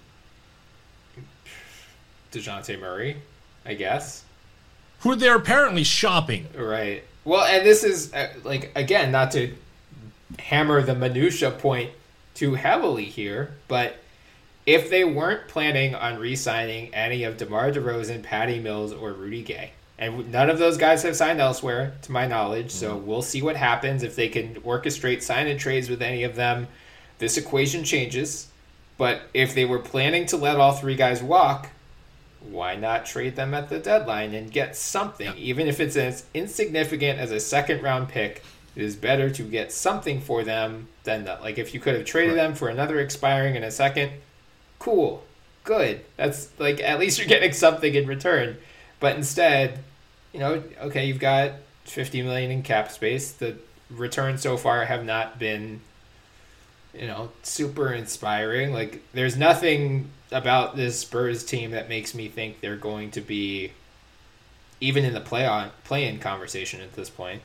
DeJounte Murray, I guess. Who they're apparently shopping. Right. Well, and this is, uh, like, again, not to hammer the minutia point too heavily here, but if they weren't planning on re-signing any of DeMar DeRozan, Patty Mills, or Rudy Gay, and none of those guys have signed elsewhere, to my knowledge, mm-hmm. so we'll see what happens. If they can orchestrate sign-and trades with any of them, this equation changes. But if they were planning to let all three guys walk, why not trade them at the deadline and get something? Yeah. Even if it's as insignificant as a second-round pick, it is better to get something for them than that. Like, if you could have traded right. them for another expiring in a second, cool, good. That's, like, at least you're getting something in return. But instead, you know, okay, you've got fifty million dollars in cap space. The returns so far have not been, you know, super inspiring. Like, there's nothing about this Spurs team that makes me think they're going to be even in the play on play-in conversation at this point.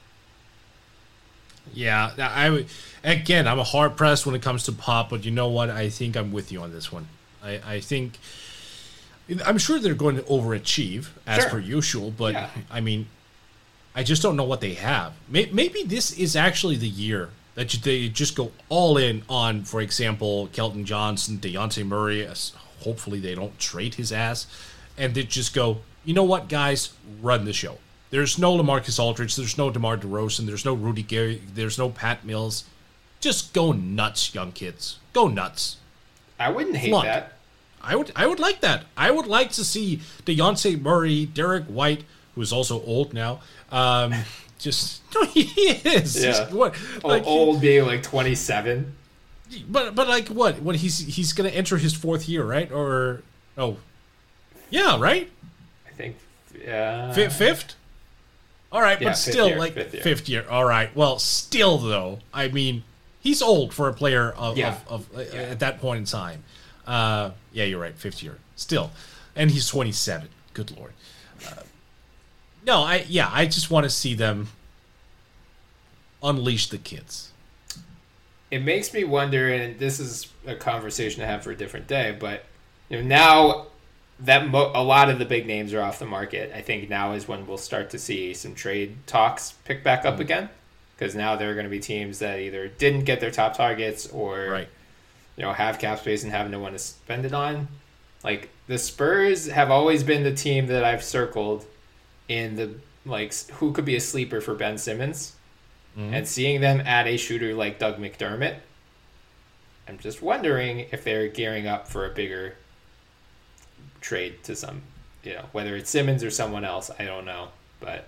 Yeah, I would. Again, I'm a hard pressed when it comes to Pop, but you know what? I think I'm with you on this one. I, I think I'm sure they're going to overachieve as sure. per usual, but yeah. I mean, I just don't know what they have. Maybe this is actually the year that they just go all in on, for example, Kelton Johnson, DeJounte Murray. Hopefully, they don't trade his ass, and they just go, you know what, guys, run the show. There's no LaMarcus Aldridge. There's no DeMar DeRozan. There's no Rudy Gay. There's no Pat Mills. Just go nuts, young kids. Go nuts. I wouldn't hate Flunk. that. I would. I would like that. I would like to see DeJounte Murray, Derek White, who is also old now. Um, just no, he is. Yeah. Just, what? Like, old being like twenty-seven. But but like what? What he's he's gonna enter his fourth year, right? Or oh, yeah, right. I think yeah. F- fifth. All right, yeah, but still, year, like, fifth year. fifth year. All right. Well, still, though, I mean, he's old for a player of, yeah. of, of yeah. at that point in time. Uh, yeah, you're right, fifth year. Still. And he's twenty-seven. Good Lord. Uh, no, I yeah, I just want to see them unleash the kids. It makes me wonder, and this is a conversation to have for a different day, but you know, now that mo- a lot of the big names are off the market, I think now is when we'll start to see some trade talks pick back up mm. again, because now there are going to be teams that either didn't get their top targets or right. you know, have cap space and have no one to spend it on. Like, the Spurs have always been the team that I've circled in the, like, who could be a sleeper for Ben Simmons. Mm-hmm. And seeing them add a shooter like Doug McDermott, I'm just wondering if they're gearing up for a bigger trade to some, you know, whether it's Simmons or someone else, I don't know. But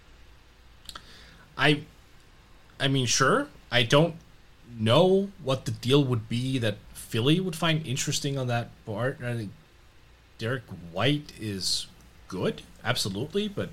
I, I mean, sure. I don't know what the deal would be that Philly would find interesting on that part. I think Derek White is good, absolutely, but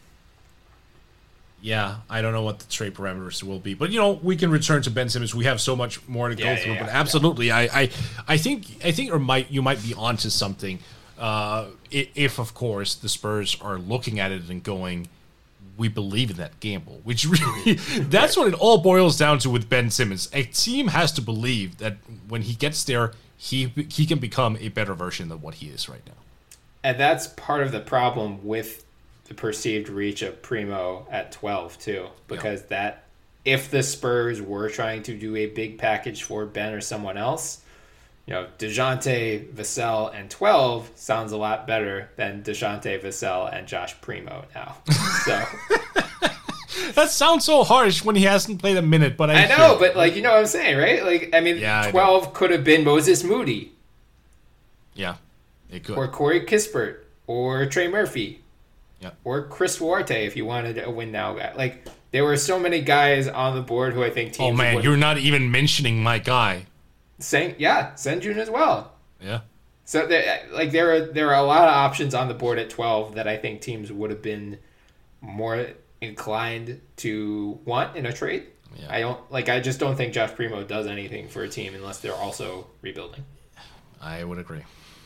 yeah, I don't know what the trade parameters will be. But you know, we can return to Ben Simmons. We have so much more to yeah, go through. Yeah, but yeah, absolutely, yeah. I, I, I think, I think, or might you might be onto something. Uh, if of course the Spurs are looking at it and going, we believe in that gamble, which really, that's what it all boils down to with Ben Simmons. A team has to believe that when he gets there, he he can become a better version of what he is right now. And that's part of the problem with the perceived reach of Primo at twelve too, because yeah. that if the Spurs were trying to do a big package for Ben or someone else, you know, DeJounte, Vassell, and twelve sounds a lot better than DeJounte, Vassell, and Josh Primo now. So that sounds so harsh when he hasn't played a minute, but I, I know, but like, you know what I'm saying, right? Like, I mean, yeah, twelve I could have been Moses Moody. Yeah, it could. Or Corey Kispert, or Trey Murphy. Yeah. Or Chris Duarte if you wanted a win now guy. Like, there were so many guys on the board who I think teams. Oh man, would, you're not even mentioning my guy. Saying yeah, Senjun as well. Yeah. So there, like there are there are a lot of options on the board at twelve that I think teams would have been more inclined to want in a trade. Yeah. I don't like. I just don't think Josh Primo does anything for a team unless they're also rebuilding. I would agree.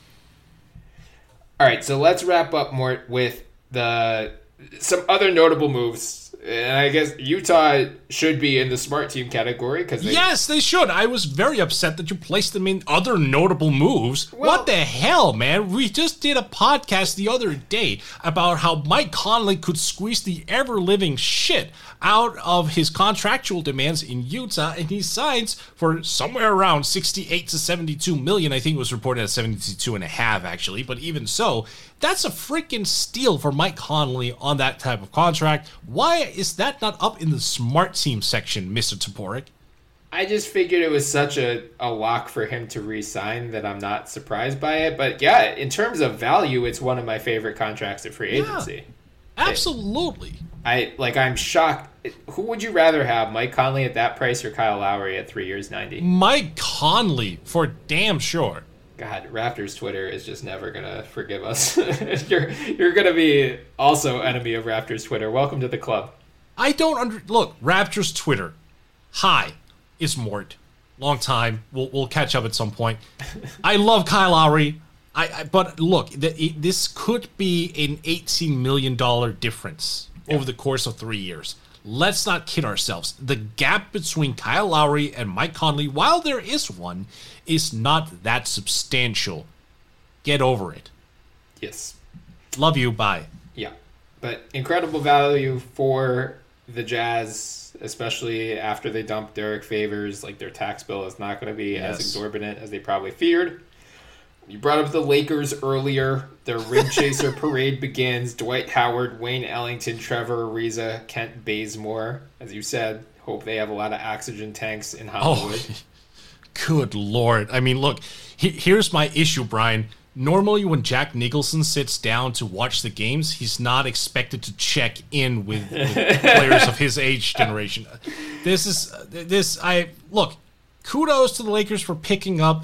All right, so let's wrap up more with the some other notable moves. And I guess Utah should be in the smart team category because yes, they should. I was very upset that you placed them in other notable moves. Well, what the hell, man? We just did a podcast the other day about how Mike Conley could squeeze the ever-living shit out of his contractual demands in Utah, and he signs for somewhere around sixty-eight to seventy-two million. I think it was reported at seventy-two and a half, actually. But even so, that's a freaking steal for Mike Conley on that type of contract. Why is that not up in the smart team section, Mister Toporek? I just figured it was such a, a lock for him to re-sign that I'm not surprised by it. But yeah, in terms of value, it's one of my favorite contracts at free agency. Yeah, absolutely. It, I like. I'm shocked. Who would you rather have, Mike Conley at that price or Kyle Lowry at three years ninety? Mike Conley, for damn sure. God, Raptors Twitter is just never gonna forgive us. you're you're gonna be also enemy of Raptors Twitter. Welcome to the club. I don't under look Raptors Twitter. Hi, it's Mort. Long time. We'll we'll catch up at some point. I love Kyle Lowry. I, I but look, the, it, this could be an eighteen million dollar difference yeah. over the course of three years. Let's not kid ourselves. The gap between Kyle Lowry and Mike Conley, while there is one, is not that substantial. Get over it. Yes. Love you. Bye. Yeah. But incredible value for the Jazz, especially after they dump Derek Favors. Like, their tax bill is not going to be yes. as exorbitant as they probably feared. You brought up the Lakers earlier. Their ring chaser parade begins. Dwight Howard, Wayne Ellington, Trevor Ariza, Kent Bazemore. As you said, hope they have a lot of oxygen tanks in Hollywood. Oh, good Lord. I mean, look, he, here's my issue, Brian. Normally when Jack Nicholson sits down to watch the games, he's not expected to check in with, with players of his age generation. This is, this, I, look, kudos to the Lakers for picking up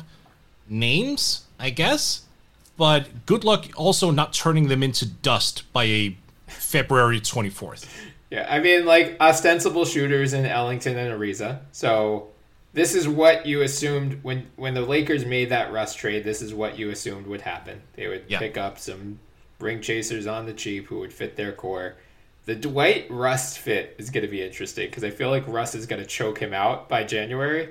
names, I guess, but good luck also not turning them into dust by a February twenty-fourth. Yeah, I mean, like, ostensible shooters in Ellington and Ariza. So this is what you assumed when, when the Lakers made that Russ trade. This is what you assumed would happen. They would yeah. pick up some ring chasers on the cheap who would fit their core. The Dwight Russ fit is going to be interesting because I feel like Russ is going to choke him out by January.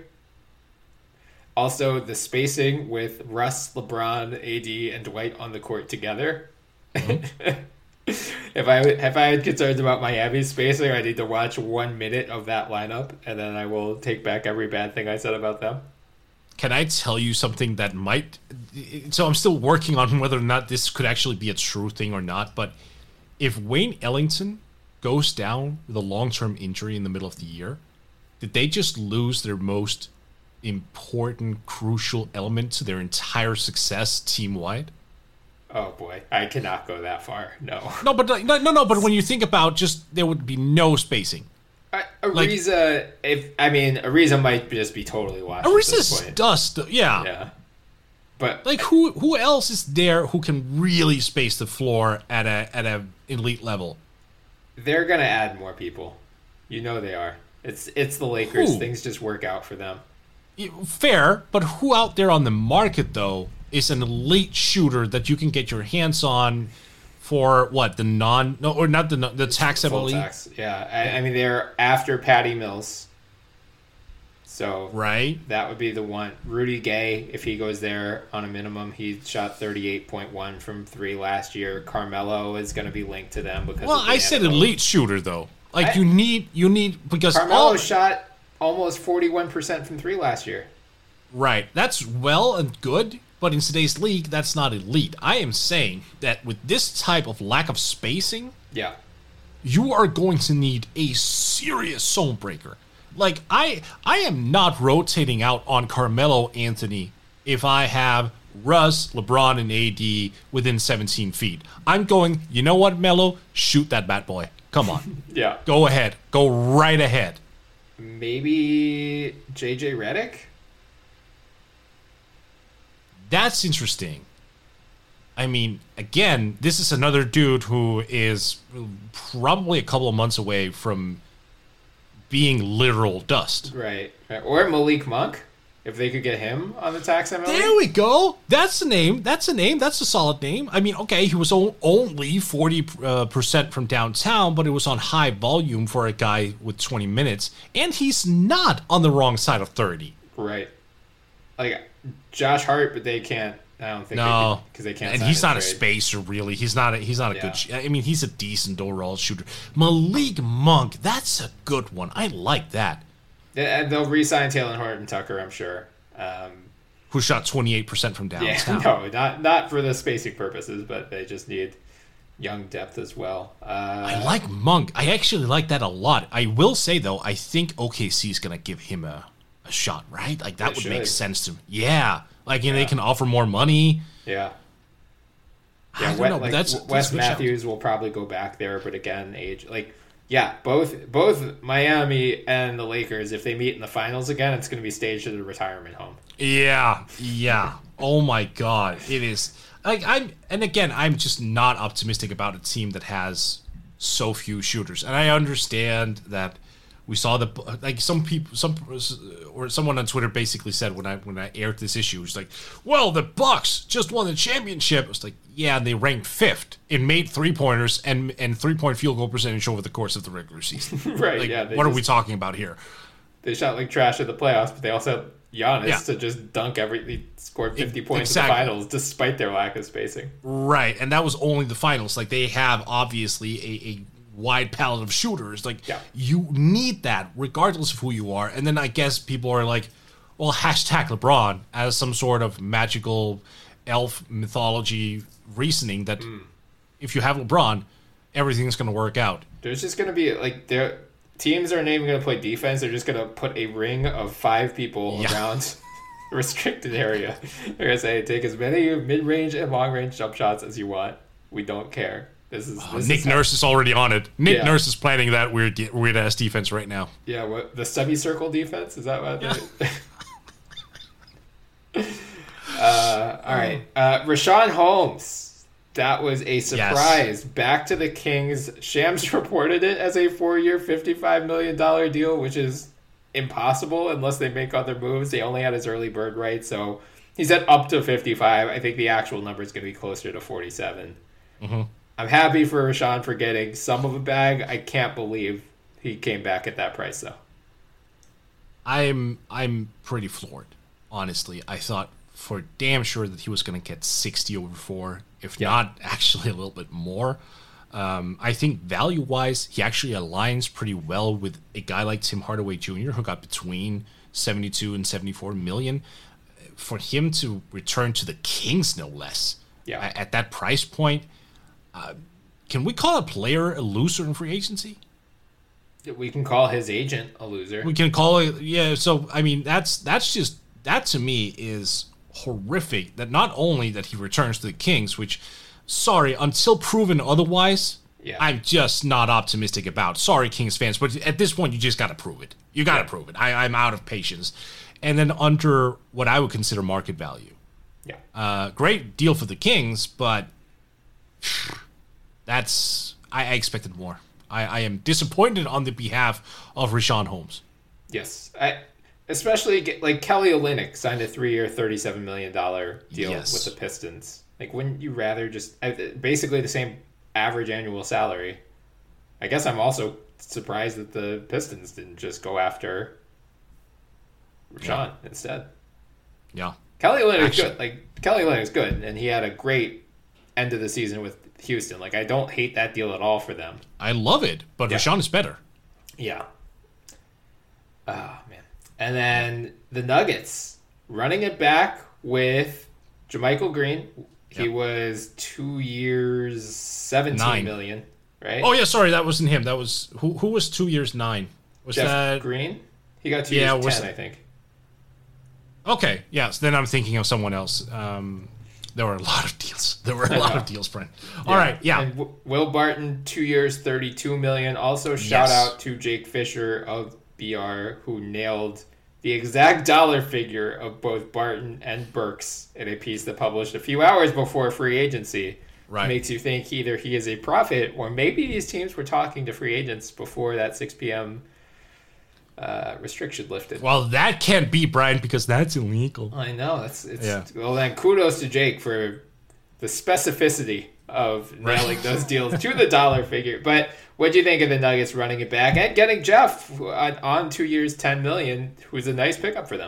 Also, the spacing with Russ, LeBron, A D, and Dwight on the court together. Mm-hmm. if I if I had concerns about Miami's spacing, I need to watch one minute of that lineup, and then I will take back every bad thing I said about them. Can I tell you something that might... So I'm still working on whether or not this could actually be a true thing or not, but if Wayne Ellington goes down with a long-term injury in the middle of the year, did they just lose their most important, crucial element to their entire success team-wide? Oh boy, I cannot go that far. No. No, but no, no, no. But when you think about just there would be no spacing. Uh, Ariza, like, if I mean Ariza might just be totally washed. Ariza's dust. Yeah. Yeah. But like who who else is there who can really space the floor at a at a elite level? They're gonna add more people. You know they are. It's it's the Lakers. Who? Things just work out for them. Fair, but who out there on the market, though, is an elite shooter that you can get your hands on for, what, the non... No, or not the the taxable tax. Yeah, I, I mean, they're after Patty Mills. So right, that would be the one. Rudy Gay, if he goes there on a minimum, he shot thirty-eight point one from three last year. Carmelo is going to be linked to them because well, of the I said N F L. Elite shooter though. Like I, you need you need because Carmelo all, shot almost forty-one percent from three last year. Right, that's well and good, but in today's league, that's not elite. I am saying that with this type of lack of spacing, yeah, you are going to need a serious zone breaker. Like, I I am not rotating out on Carmelo Anthony if I have Russ, LeBron, and A D within seventeen feet. I'm going, you know what, Melo? Shoot that bat boy. Come on. Yeah. Go ahead. Go right ahead. Maybe J J Redick? That's interesting. I mean, again, this is another dude who is probably a couple of months away from being literal dust. Right. right. Or Malik Monk, if they could get him on the tax M L E. There we go. That's the name. That's a name. That's a solid name. I mean, okay, he was o- only forty percent from downtown, but it was on high volume for a guy with twenty minutes, and he's not on the wrong side of thirty. Right. Like, Josh Hart, but they can't. I don't think no, because they, they can't. And he's not trade. a spacer, really. He's not. A, he's not a yeah. good. I mean, he's a decent overall shooter. Malik Monk, that's a good one. I like that. And they'll re-sign Taylor Horton Tucker, I'm sure. Um, Who shot twenty-eight percent from downtown? Yeah, no, not not for the spacing purposes, but they just need young depth as well. Uh, I like Monk. I actually like that a lot. I will say though, I think O K C is gonna give him a, a shot, right? Like that would should. make sense to me. Yeah. Like, you know, yeah. they can offer more money. Yeah. Yeah, I don't know, like, that's, Wes that's Matthews will probably go back there, but again, age. Like, yeah, both both Miami and the Lakers, if they meet in the finals again, it's going to be staged at a retirement home. Yeah, yeah. Oh, my God. It is. Like, I'm, and again, I'm just not optimistic about a team that has so few shooters. And I understand that we saw the, like, some people, some, or someone on Twitter basically said when I when I aired this issue, it's like, well, the Bucks just won the championship. It's like, yeah, and they ranked fifth and made three pointers and and three point field goal percentage over the course of the regular season. Right? Like, yeah. What just, are we talking about here? They shot like trash at the playoffs, but they also had Giannis yeah. to just dunk every. He scored fifty it, points exactly. in the finals, despite their lack of spacing. Right, and that was only the finals. Like, they have obviously a. a wide palette of shooters. Like, yeah. you need that regardless of who you are. And then I guess people are like, well, hashtag LeBron as some sort of magical elf mythology reasoning that mm. if you have LeBron, everything's going to work out. There's just going to be, like, their teams aren't even going to play defense. They're just going to put a ring of five people yeah. around a restricted area. They're going to say, take as many mid-range and long-range jump shots as you want. We don't care. This is, oh, this Nick is Nurse how, is already on it. Nick yeah. Nurse is planning that weird, weird ass defense right now. Yeah, what the semicircle defense is that what? Yeah. uh, all right, uh, Richaun Holmes. That was a surprise. Yes. Back to the Kings. Shams reported it as a four-year, fifty-five million dollars deal, which is impossible unless they make other moves. They only had his early bird right, so he said up to fifty-five. I think the actual number is going to be closer to forty-seven. Mm-hmm. I'm happy for Richaun for getting some of a bag. I can't believe he came back at that price, though. I'm I'm pretty floored, honestly. I thought for damn sure that he was going to get sixty over four, if yeah. not actually a little bit more. Um, I think value-wise, he actually aligns pretty well with a guy like Tim Hardaway Junior, who got between seventy-two and seventy-four million. For him to return to the Kings, no less, yeah. at that price point. Uh, can we call a player a loser in free agency? We can call his agent a loser. We can call it, yeah. So I mean, that's that's just that to me is horrific. That not only that he returns to the Kings, which, sorry, until proven otherwise, yeah. I'm just not optimistic about. Sorry, Kings fans, but at this point, you just got to prove it. You got to yeah. prove it. I, I'm out of patience. And then under what I would consider market value. Yeah. Uh, great deal for the Kings, but. That's I, I expected more. I, I am disappointed on the behalf of Richaun Holmes. Yes, I, especially like Kelly Olynyk signed a three-year, thirty-seven million dollars deal yes. with the Pistons. Like, wouldn't you rather just basically the same average annual salary? I guess I'm also surprised that the Pistons didn't just go after Richaun yeah. instead. Yeah, Kelly Olynyk's good. Like Kelly Olynyk's good, and he had a great end of the season with Houston. Like, I don't hate that deal at all for them. I love it, but yeah. Richaun is better. Yeah. Oh, man. And then the Nuggets running it back with JaMychal Green. He yep. was two years, seventeen nine. million, right? Oh yeah, sorry, that wasn't him. That was who? Who was two years nine? Was Jeff that Green? He got two yeah, years was, ten, I think. Okay, yes. Then I'm thinking of someone else. Um, there were a lot of deals. There were a lot of deals, Brent. All yeah. right, yeah. And w- Will Barton, two years, thirty-two million. Also, shout Yes. out to Jake Fisher of B R, who nailed the exact dollar figure of both Barton and Burks in a piece that published a few hours before free agency. Right. Makes you think either he is a prophet or maybe these teams were talking to free agents before that six p.m. Uh, restriction lifted. Well, that can't be, Brian, because that's illegal. I know. That's it's Yeah. Well, then kudos to Jake for the specificity of nailing those deals to the dollar figure. But what do you think of the Nuggets running it back and getting Jeff on, on two years, ten million, who's a nice pickup for them?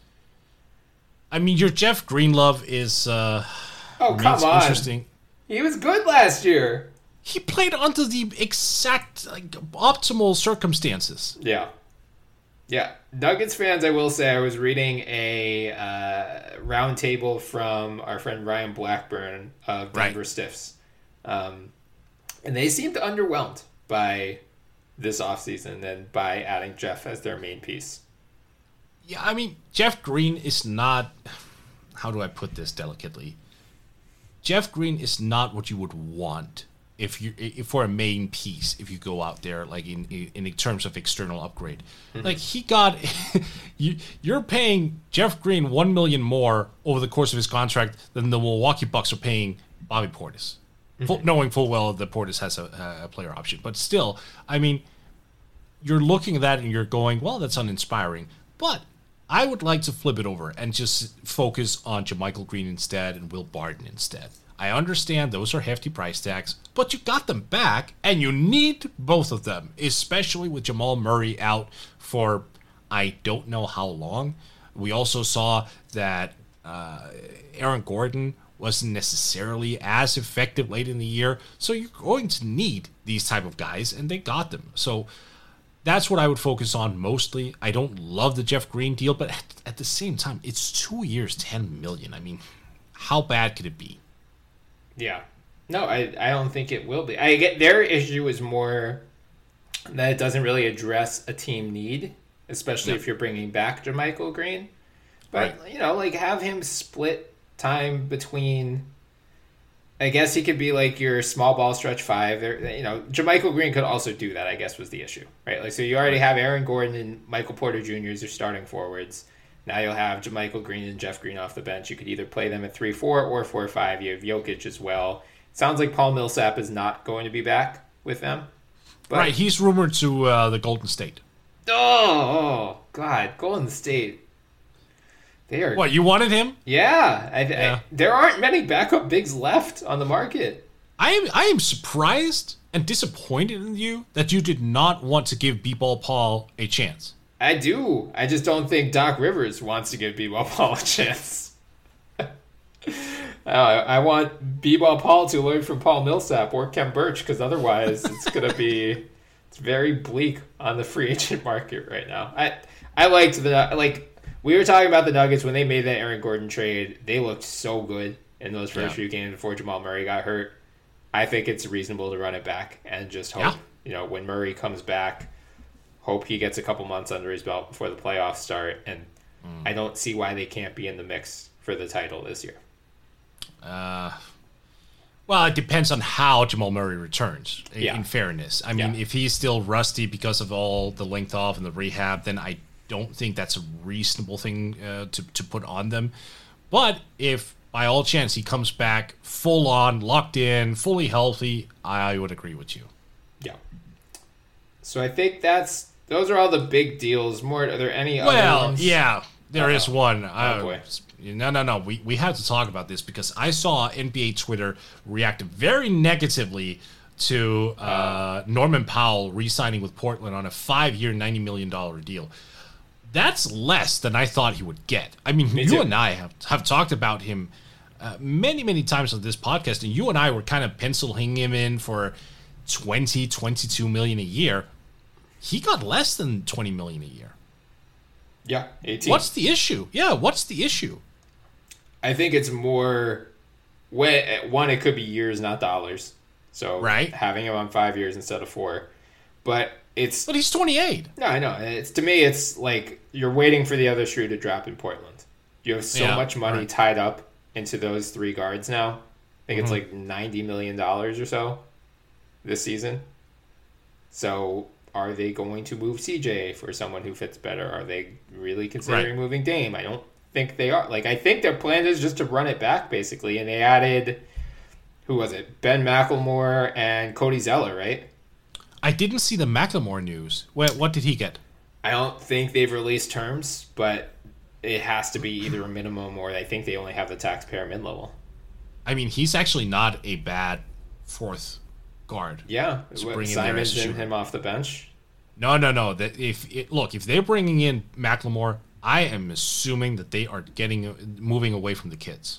I mean, your Jeff Greenlove is uh, Oh, come it's on. interesting. He was good last year. He played under the exact like, optimal circumstances. Yeah. Yeah. Nuggets fans, I will say, I was reading a uh, roundtable from our friend Ryan Blackburn of Denver Right. Stiffs. Um, and they seemed underwhelmed by this offseason and by adding Jeff as their main piece. Yeah, I mean, Jeff Green is not. How do I put this delicately? Jeff Green is not what you would want if you if for a main piece if you go out there like in in, in terms of external upgrade. Mm-hmm. Like he got you you're paying Jeff Green one million more over the course of his contract than the Milwaukee Bucks are paying Bobby Portis. Mm-hmm. Full, knowing full well that Portis has a, a player option, but still, I mean, you're looking at that and you're going, well, that's uninspiring. But I would like to flip it over and just focus on JaMychal Green instead and Will Barton instead. I understand those are hefty price tags, but you got them back, and you need both of them, especially with Jamal Murray out for I don't know how long. We also saw that uh, Aaron Gordon wasn't necessarily as effective late in the year, so you're going to need these type of guys, and they got them. So that's what I would focus on mostly. I don't love the Jeff Green deal, but at, at the same time, it's two years, ten million dollars. I mean, how bad could it be? Yeah. No, I, I don't think it will be. I get their issue is more that it doesn't really address a team need, especially Yeah. if you're bringing back JaMychal Green. But, Right. you know, like have him split time between. I guess he could be like your small ball stretch five. There, you know, JaMychal Green could also do that, I guess, was the issue, right? Like, so you already have Aaron Gordon and Michael Porter Junior as your starting forwards. Now you'll have JaMychal Green and Jeff Green off the bench. You could either play them at three four or four five. You have Jokic as well. Sounds like Paul Millsap is not going to be back with them. But, Right, he's rumored to uh, the Golden State. Oh, oh, God. Golden State. They are. What, you wanted him? Yeah, I, Yeah. I, there aren't many backup bigs left on the market. I am I am surprised and disappointed in you that you did not want to give B-Ball Paul a chance. I do. I just don't think Doc Rivers wants to give B-Ball Paul a chance. I, I want B-Ball Paul to learn from Paul Millsap or Kem Birch, because otherwise it's going to be it's very bleak on the free agent market right now. I I liked the like we were talking about the Nuggets when they made that Aaron Gordon trade. They looked so good in those first Yeah. few games before Jamal Murray got hurt. I think it's reasonable to run it back and just hope Yeah. you know when Murray comes back. Hope he gets a couple months under his belt before the playoffs start, and mm. I don't see why they can't be in the mix for the title this year. Uh, well, it depends on how Jamal Murray returns, in, Yeah. in fairness. I mean, Yeah. if he's still rusty because of all the length off and the rehab, then I don't think that's a reasonable thing uh, to, to put on them. But if, by all chance, he comes back full on, locked in, fully healthy, I would agree with you. Yeah. So I think that's those are all the big deals. More, are there any other Well, ones? yeah, there is Uh-oh. one. Oh, Uh, boy. No, no, no. We we have to talk about this because I saw N B A Twitter react very negatively to uh, Norman Powell re-signing with Portland on a five-year, ninety million dollars deal. That's less than I thought he would get. I mean, Me you too. and I have, have talked about him uh, many, many times on this podcast, and you and I were kind of penciling him in for twenty, twenty-two million a year. He got less than twenty million a year. Yeah, eighteen. What's the issue? Yeah, what's the issue? I think it's more. When, one, it could be years, not dollars. So Right. having him on five years instead of four, but it's But he's twenty-eight. no, I know. It's to me, it's like you're waiting for the other shoe to drop in Portland. You have so Yeah, much money right. tied up into those three guards now. I think Mm-hmm. it's like ninety million dollars or so this season. So are they going to move C J for someone who fits better? Are they really considering Right. moving Dame? I don't think they are. Like, I think their plan is just to run it back, basically. And they added, who was it? Ben McLemore and Cody Zeller, right? I didn't see the Macklemore news. What, what did he get? I don't think they've released terms, but it has to be either a minimum or I think they only have the taxpayer mid level. I mean, he's actually not a bad fourth guard. Yeah, To what, bring him there as Simon's a in shooter. him off the bench. No, no, no. That if it, look, if they're bringing in Macklemore, I am assuming that they are getting moving away from the kids.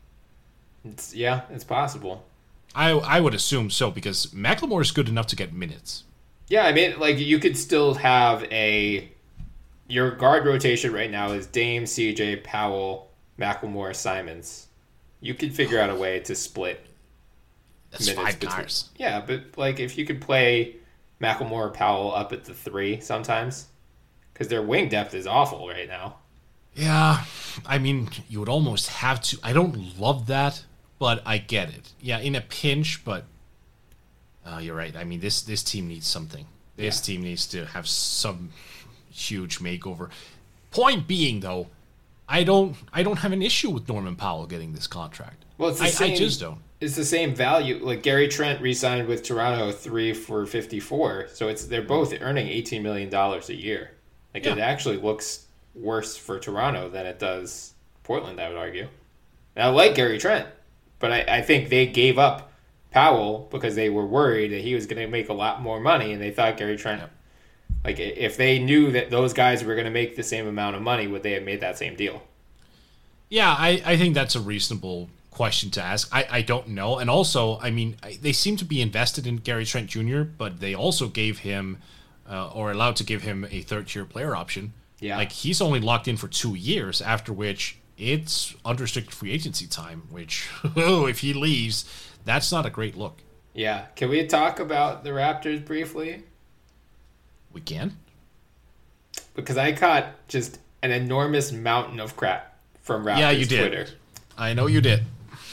It's, yeah, it's possible. I I would assume so because Macklemore is good enough to get minutes. Yeah, I mean, like, you could still have a... Your guard rotation right now is Dame, C J, Powell, McLemore, Simons. You could figure out a way to split That's minutes five between- guys. Yeah, but, like, if you could play McLemore or Powell up at the three sometimes, because their wing depth is awful right now. Yeah, I mean, you would almost have to. I don't love that, but I get it. Yeah, in a pinch, but uh, you're right. I mean, this this team needs something. This Yeah. team needs to have some huge makeover. Point being, though, I don't I don't have an issue with Norman Powell getting this contract. Well, it's the I, same, I just don't. It's the same value. Like, Gary Trent re-signed with Toronto three for fifty-four, so it's they're both earning eighteen million dollars a year. Like, it Yeah. actually looks worse for Toronto than it does Portland, I would argue. And I like Gary Trent, but I, I think they gave up Powell because they were worried that he was going to make a lot more money, and they thought Gary Trent... Yep. Like, if they knew that those guys were going to make the same amount of money, would they have made that same deal? Yeah, I, I think that's a reasonable question to ask. I, I don't know. And also, I mean, I, they seem to be invested in Gary Trent Junior, but they also gave him, uh, or allowed to give him a third-year player option. Yeah. Like, he's only locked in for two years, after which it's unrestricted free agency time, which, oh, if he leaves, that's not a great look. Yeah. Can we talk about the Raptors briefly? We can? Because I caught just an enormous mountain of crap from Raptors Yeah, you did. Twitter. I know you did.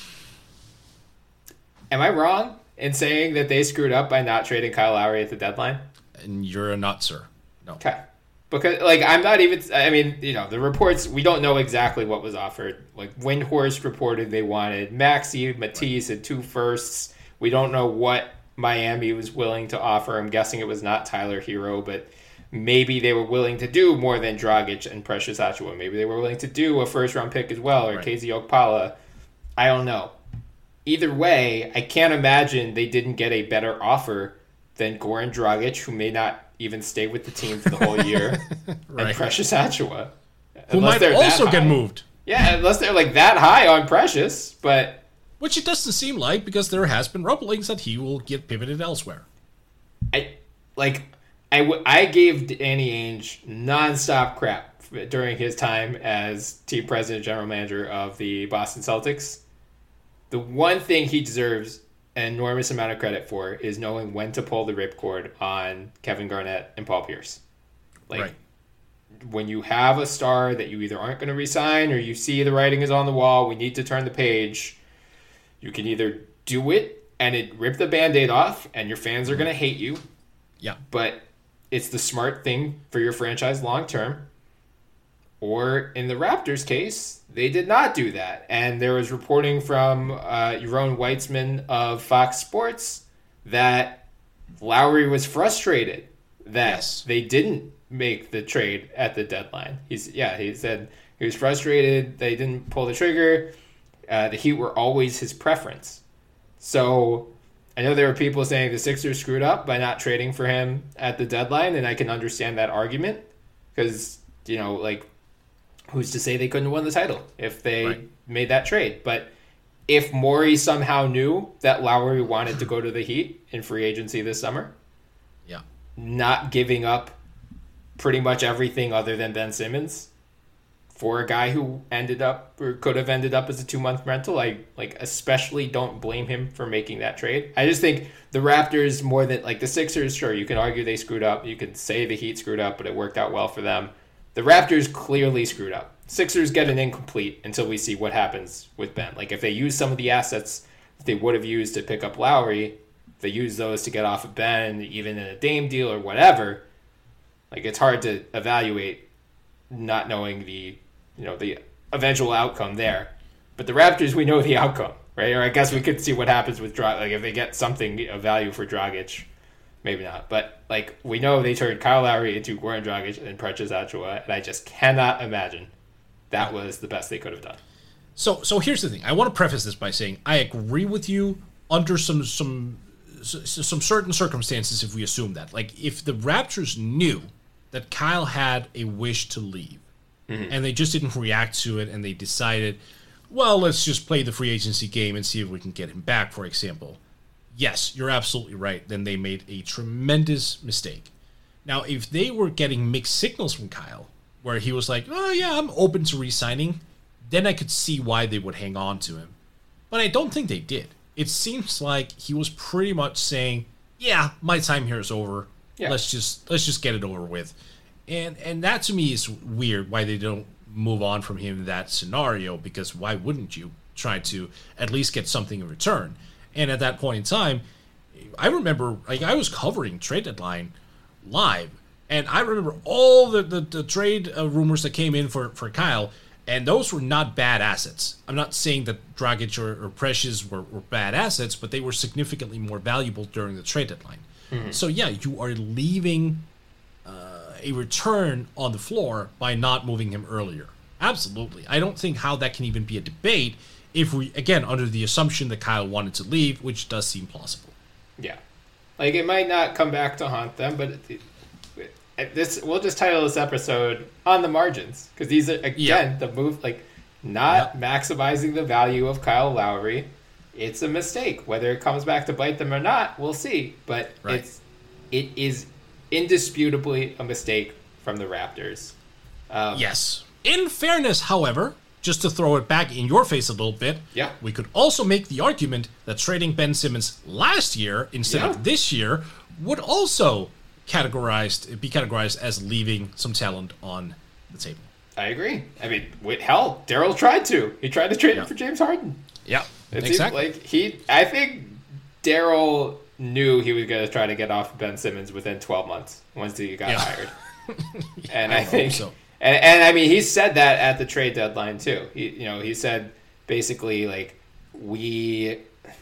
Am I wrong in saying that they screwed up by not trading Kyle Lowry at the deadline? And you're a nut, sir. No. Okay. Because, like, I'm not even... I mean, you know, the reports... We don't know exactly what was offered. Like, Windhorst reported they wanted Maxey, Matisse, and two firsts. We don't know what Miami was willing to offer. I'm guessing it was not Tyler Hero, but maybe they were willing to do more than Dragic and Precious Achiuwa. Maybe they were willing to do a first-round pick as well, or Right. K Z Okpala. I don't know. Either way, I can't imagine they didn't get a better offer than Goran Dragic, who may not even stay with the team for the whole year, Right. and Precious Achiuwa. Who Unless might they're that also get high. moved. Yeah, unless they're like that high on Precious, but Which it doesn't seem like, because there has been rumblings that he will get pivoted elsewhere. I like I, w- I gave Danny Ainge nonstop crap during his time as team president, general manager of the Boston Celtics. The one thing he deserves an enormous amount of credit for is knowing when to pull the ripcord on Kevin Garnett and Paul Pierce. Like, Right. when you have a star that you either aren't going to resign or you see the writing is on the wall, we need to turn the page, you can either do it and it rip the Band-Aid off and your fans are going to hate you, Yeah. but it's the smart thing for your franchise long term. Or in the Raptors case, they did not do that. And there was reporting from uh, Yaron Weitzman of Fox Sports that Lowry was frustrated that Yes. they didn't make the trade at the deadline. He's yeah, he said he was frustrated they didn't pull the trigger. Uh, the Heat were always his preference. So I know there were people saying the Sixers screwed up by not trading for him at the deadline, and I can understand that argument because, you know, like, who's to say they couldn't have won the title if they Right. made that trade? But if Morey somehow knew that Lowry wanted to go to the Heat in free agency this summer, Yeah. not giving up pretty much everything other than Ben Simmons for a guy who ended up or could have ended up as a two-month rental, I like especially don't blame him for making that trade. I just think the Raptors more than like the Sixers, sure, you can argue they screwed up. You could say the Heat screwed up, but it worked out well for them. The Raptors clearly screwed up. Sixers get an incomplete until we see what happens with Ben. Like if they use some of the assets that they would have used to pick up Lowry, if they use those to get off of Ben, even in a Dame deal or whatever, like it's hard to evaluate not knowing the, you know, the eventual outcome there. But the Raptors, we know the outcome, right? Or I guess we could see what happens with Dragic. Like if they get something of value for Dragic, maybe not. But like we know they turned Kyle Lowry into Goran Dragic and Precious Achiuwa, and I just cannot imagine that was the best they could have done. So, so here's the thing. I want to preface this by saying I agree with you under some some some certain circumstances. If we assume that, like, if the Raptors knew that Kyle had a wish to leave, mm-hmm. and they just didn't react to it, and they decided, well, let's just play the free agency game and see if we can get him back, for example. Yes, you're absolutely right. Then they made a tremendous mistake. Now, if they were getting mixed signals from Kyle, where he was like, oh, yeah, I'm open to re-signing, then I could see why they would hang on to him. But I don't think they did. It seems like he was pretty much saying, yeah, my time here is over. Yeah. Let's just let's just get it over with. And and that to me is weird, why they don't move on from him in that scenario, because why wouldn't you try to at least get something in return? And at that point in time, I remember, like, I was covering trade deadline live, and I remember all the, the, the trade uh, rumors that came in for, for Kyle, and those were not bad assets. I'm not saying that Dragic or, or Precious were, were bad assets, but they were significantly more valuable during the trade deadline. Mm-hmm. So yeah, you are leaving uh, a return on the floor by not moving him earlier. Absolutely. I don't think how that can even be a debate if we, again, under the assumption that Kyle wanted to leave, which does seem plausible. Yeah. Like, it might not come back to haunt them, but... It, This we'll just title this episode "On the Margins" because these are again yep. the move, like not yep. maximizing the value of Kyle Lowry. It's a mistake. Whether it comes back to bite them or not, we'll see. But right. it's it is indisputably a mistake from the Raptors. Um, yes. In fairness, however, just to throw it back in your face a little bit, yeah. we could also make the argument that trading Ben Simmons last year instead yeah. of this year would also categorized be categorized as leaving some talent on the table. I agree. I mean, with hell, Daryl tried to. He tried to trade yeah. him for James Harden. Yeah, it exactly. Like he, I think Daryl knew he was going to try to get off Ben Simmons within twelve months once he got yeah. hired. And I, I think so. And, and I mean, he said that at the trade deadline too. He, you know, he said basically like we,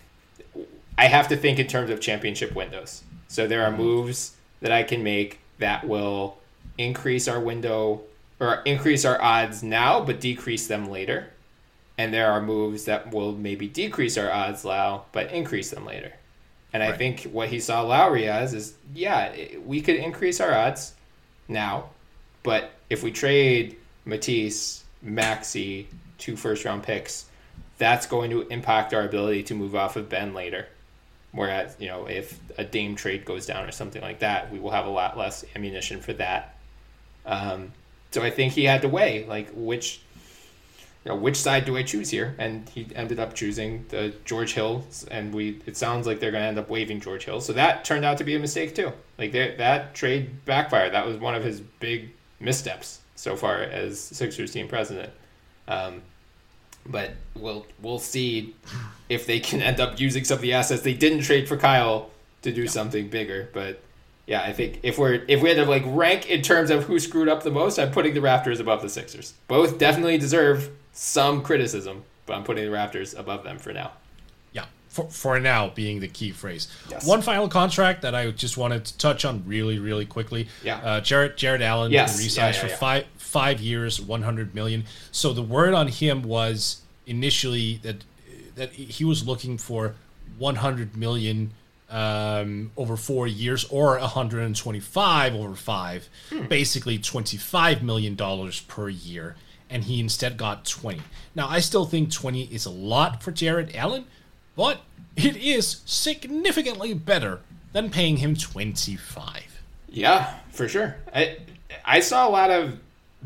I have to think in terms of championship windows. So there are mm-hmm. moves that I can make that will increase our window or increase our odds now, but decrease them later. And there are moves that will maybe decrease our odds now, but increase them later. And right. I think what he saw Lowry as is, yeah, we could increase our odds now, but if we trade Matisse, Maxey, two first-round picks, that's going to impact our ability to move off of Ben later. Whereas, you know, if a Dame trade goes down or something like that, we will have a lot less ammunition for that. Um, so I think he had to weigh, like, which, you know, which side do I choose here? And he ended up choosing the George Hill, and we. It sounds like they're going to end up waiving George Hill. So that turned out to be a mistake too. Like that trade backfired. That was one of his big missteps so far as Sixers team president. Um, But we'll we'll see if they can end up using some of the assets they didn't trade for Kyle to do yeah. something bigger. But yeah, I think if we're if we had to like rank in terms of who screwed up the most, I'm putting the Raptors above the Sixers. Both definitely deserve some criticism, but I'm putting the Raptors above them for now. Yeah, for for now being the key phrase. Yes. One final contract that I just wanted to touch on really really quickly. Yeah, uh, Jarrett Jarrett Allen yes. re-signs yeah, yeah, for yeah. five. Five years, one hundred million. So the word on him was initially that that he was looking for one hundred million um, over four years, or one hundred twenty-five over five, hmm. basically twenty-five million dollars per year, and he instead got twenty. Now I still think twenty is a lot for Jarrett Allen, but it is significantly better than paying him twenty-five. Yeah, for sure. I I saw a lot of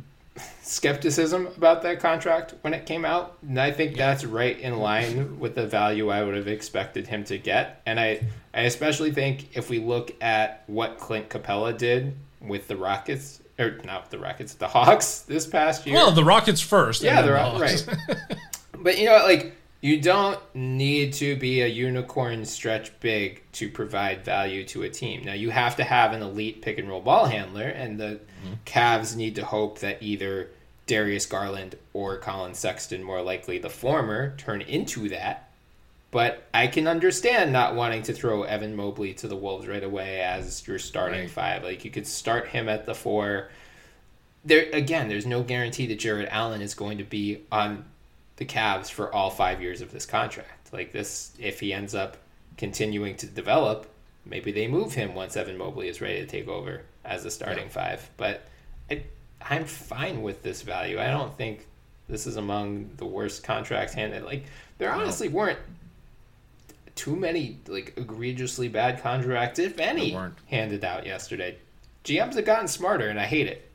skepticism about that contract when it came out, and I think that's right in line with the value I would have expected him to get. And I, I especially think if we look at what Clint Capella did with the Rockets or not the Rockets, the Hawks this past year. Well, the Rockets first. Yeah, the the Hawks. right. But you know, like you don't need to be a unicorn stretch big to provide value to a team. Now you have to have an elite pick and roll ball handler, and the mm-hmm. Cavs need to hope that either Darius Garland or Colin Sexton, more likely the former, turn into that. But I can understand not wanting to throw Evan Mobley to the Wolves right away as your starting right. five. Like you could start him at the four. There again, there's no guarantee that Jared Allen is going to be on the Cavs for all five years of this contract. Like this, if he ends up continuing to develop, maybe they move him once Evan Mobley is ready to take over as a starting yeah. five. But I, I'm fine with this value. I don't think this is among the worst contracts handed. Like there honestly weren't too many like egregiously bad contracts, if any, handed out yesterday. G Ms have gotten smarter, and I hate it.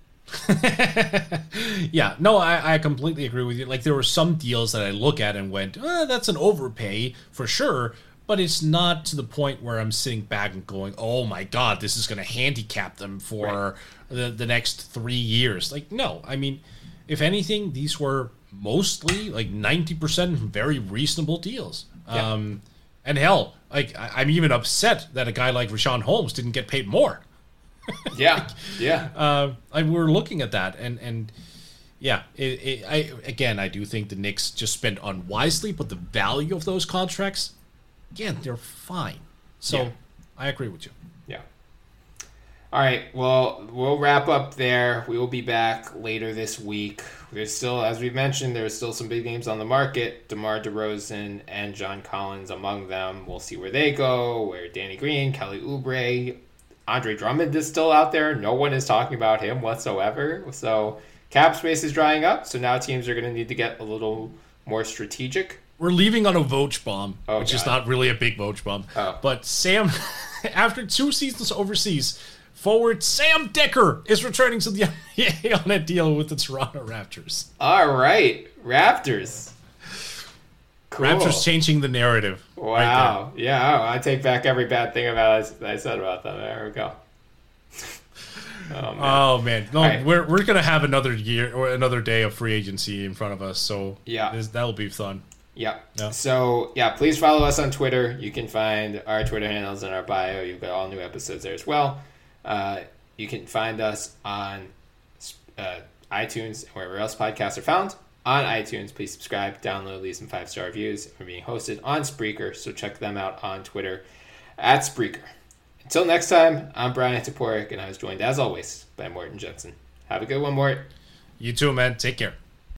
Yeah, no, I, I completely agree with you. Like there were some deals that I look at and went, eh, that's an overpay for sure, but it's not to the point where I'm sitting back and going, oh my god, this is going to handicap them for right. the, the next three years. Like, no, I mean, if anything, these were mostly like ninety percent very reasonable deals. Yeah. Um, and hell, like I, I'm even upset that a guy like Richaun Holmes didn't get paid more. Yeah, like, yeah. Uh, I, we were looking at that, and and yeah, it, it, I again, I do think the Knicks just spent unwisely, but the value of those contracts, again, they're fine. So yeah. I agree with you. Yeah. All right. Well, we'll wrap up there. We will be back later this week. There's still, as we mentioned, there's still some big names on the market. DeMar DeRozan and John Collins among them. We'll see where they go. Where Danny Green, Kelly Oubre. Andre Drummond is still out there. No one is talking about him whatsoever. So cap space is drying up. So now teams are going to need to get a little more strategic. We're leaving on a Vouch bomb, oh, which God. is not really a big Vouch bomb. Oh. But Sam, after two seasons overseas, forward Sam Decker is returning to the N B A on a deal with the Toronto Raptors. All right. Raptors. Cool. Raptors changing the narrative. Wow. Right yeah, I take back every bad thing about it I said about them. There we go. oh, man. Oh, man. No, right. we're we're going to have another year or another day of free agency in front of us, so yeah. that'll be fun. Yeah. yeah. So, yeah, please follow us on Twitter. You can find our Twitter handles in our bio. You've got all new episodes there as well. Uh, you can find us on uh, iTunes and wherever else podcasts are found. On iTunes, please subscribe, download, leave some five-star reviews. We're being hosted on Spreaker, so check them out on Twitter at Spreaker. Until next time, I'm Brian Toporek, and I was joined, as always, by Morten Jensen. Have a good one, Mort. You too, man. Take care.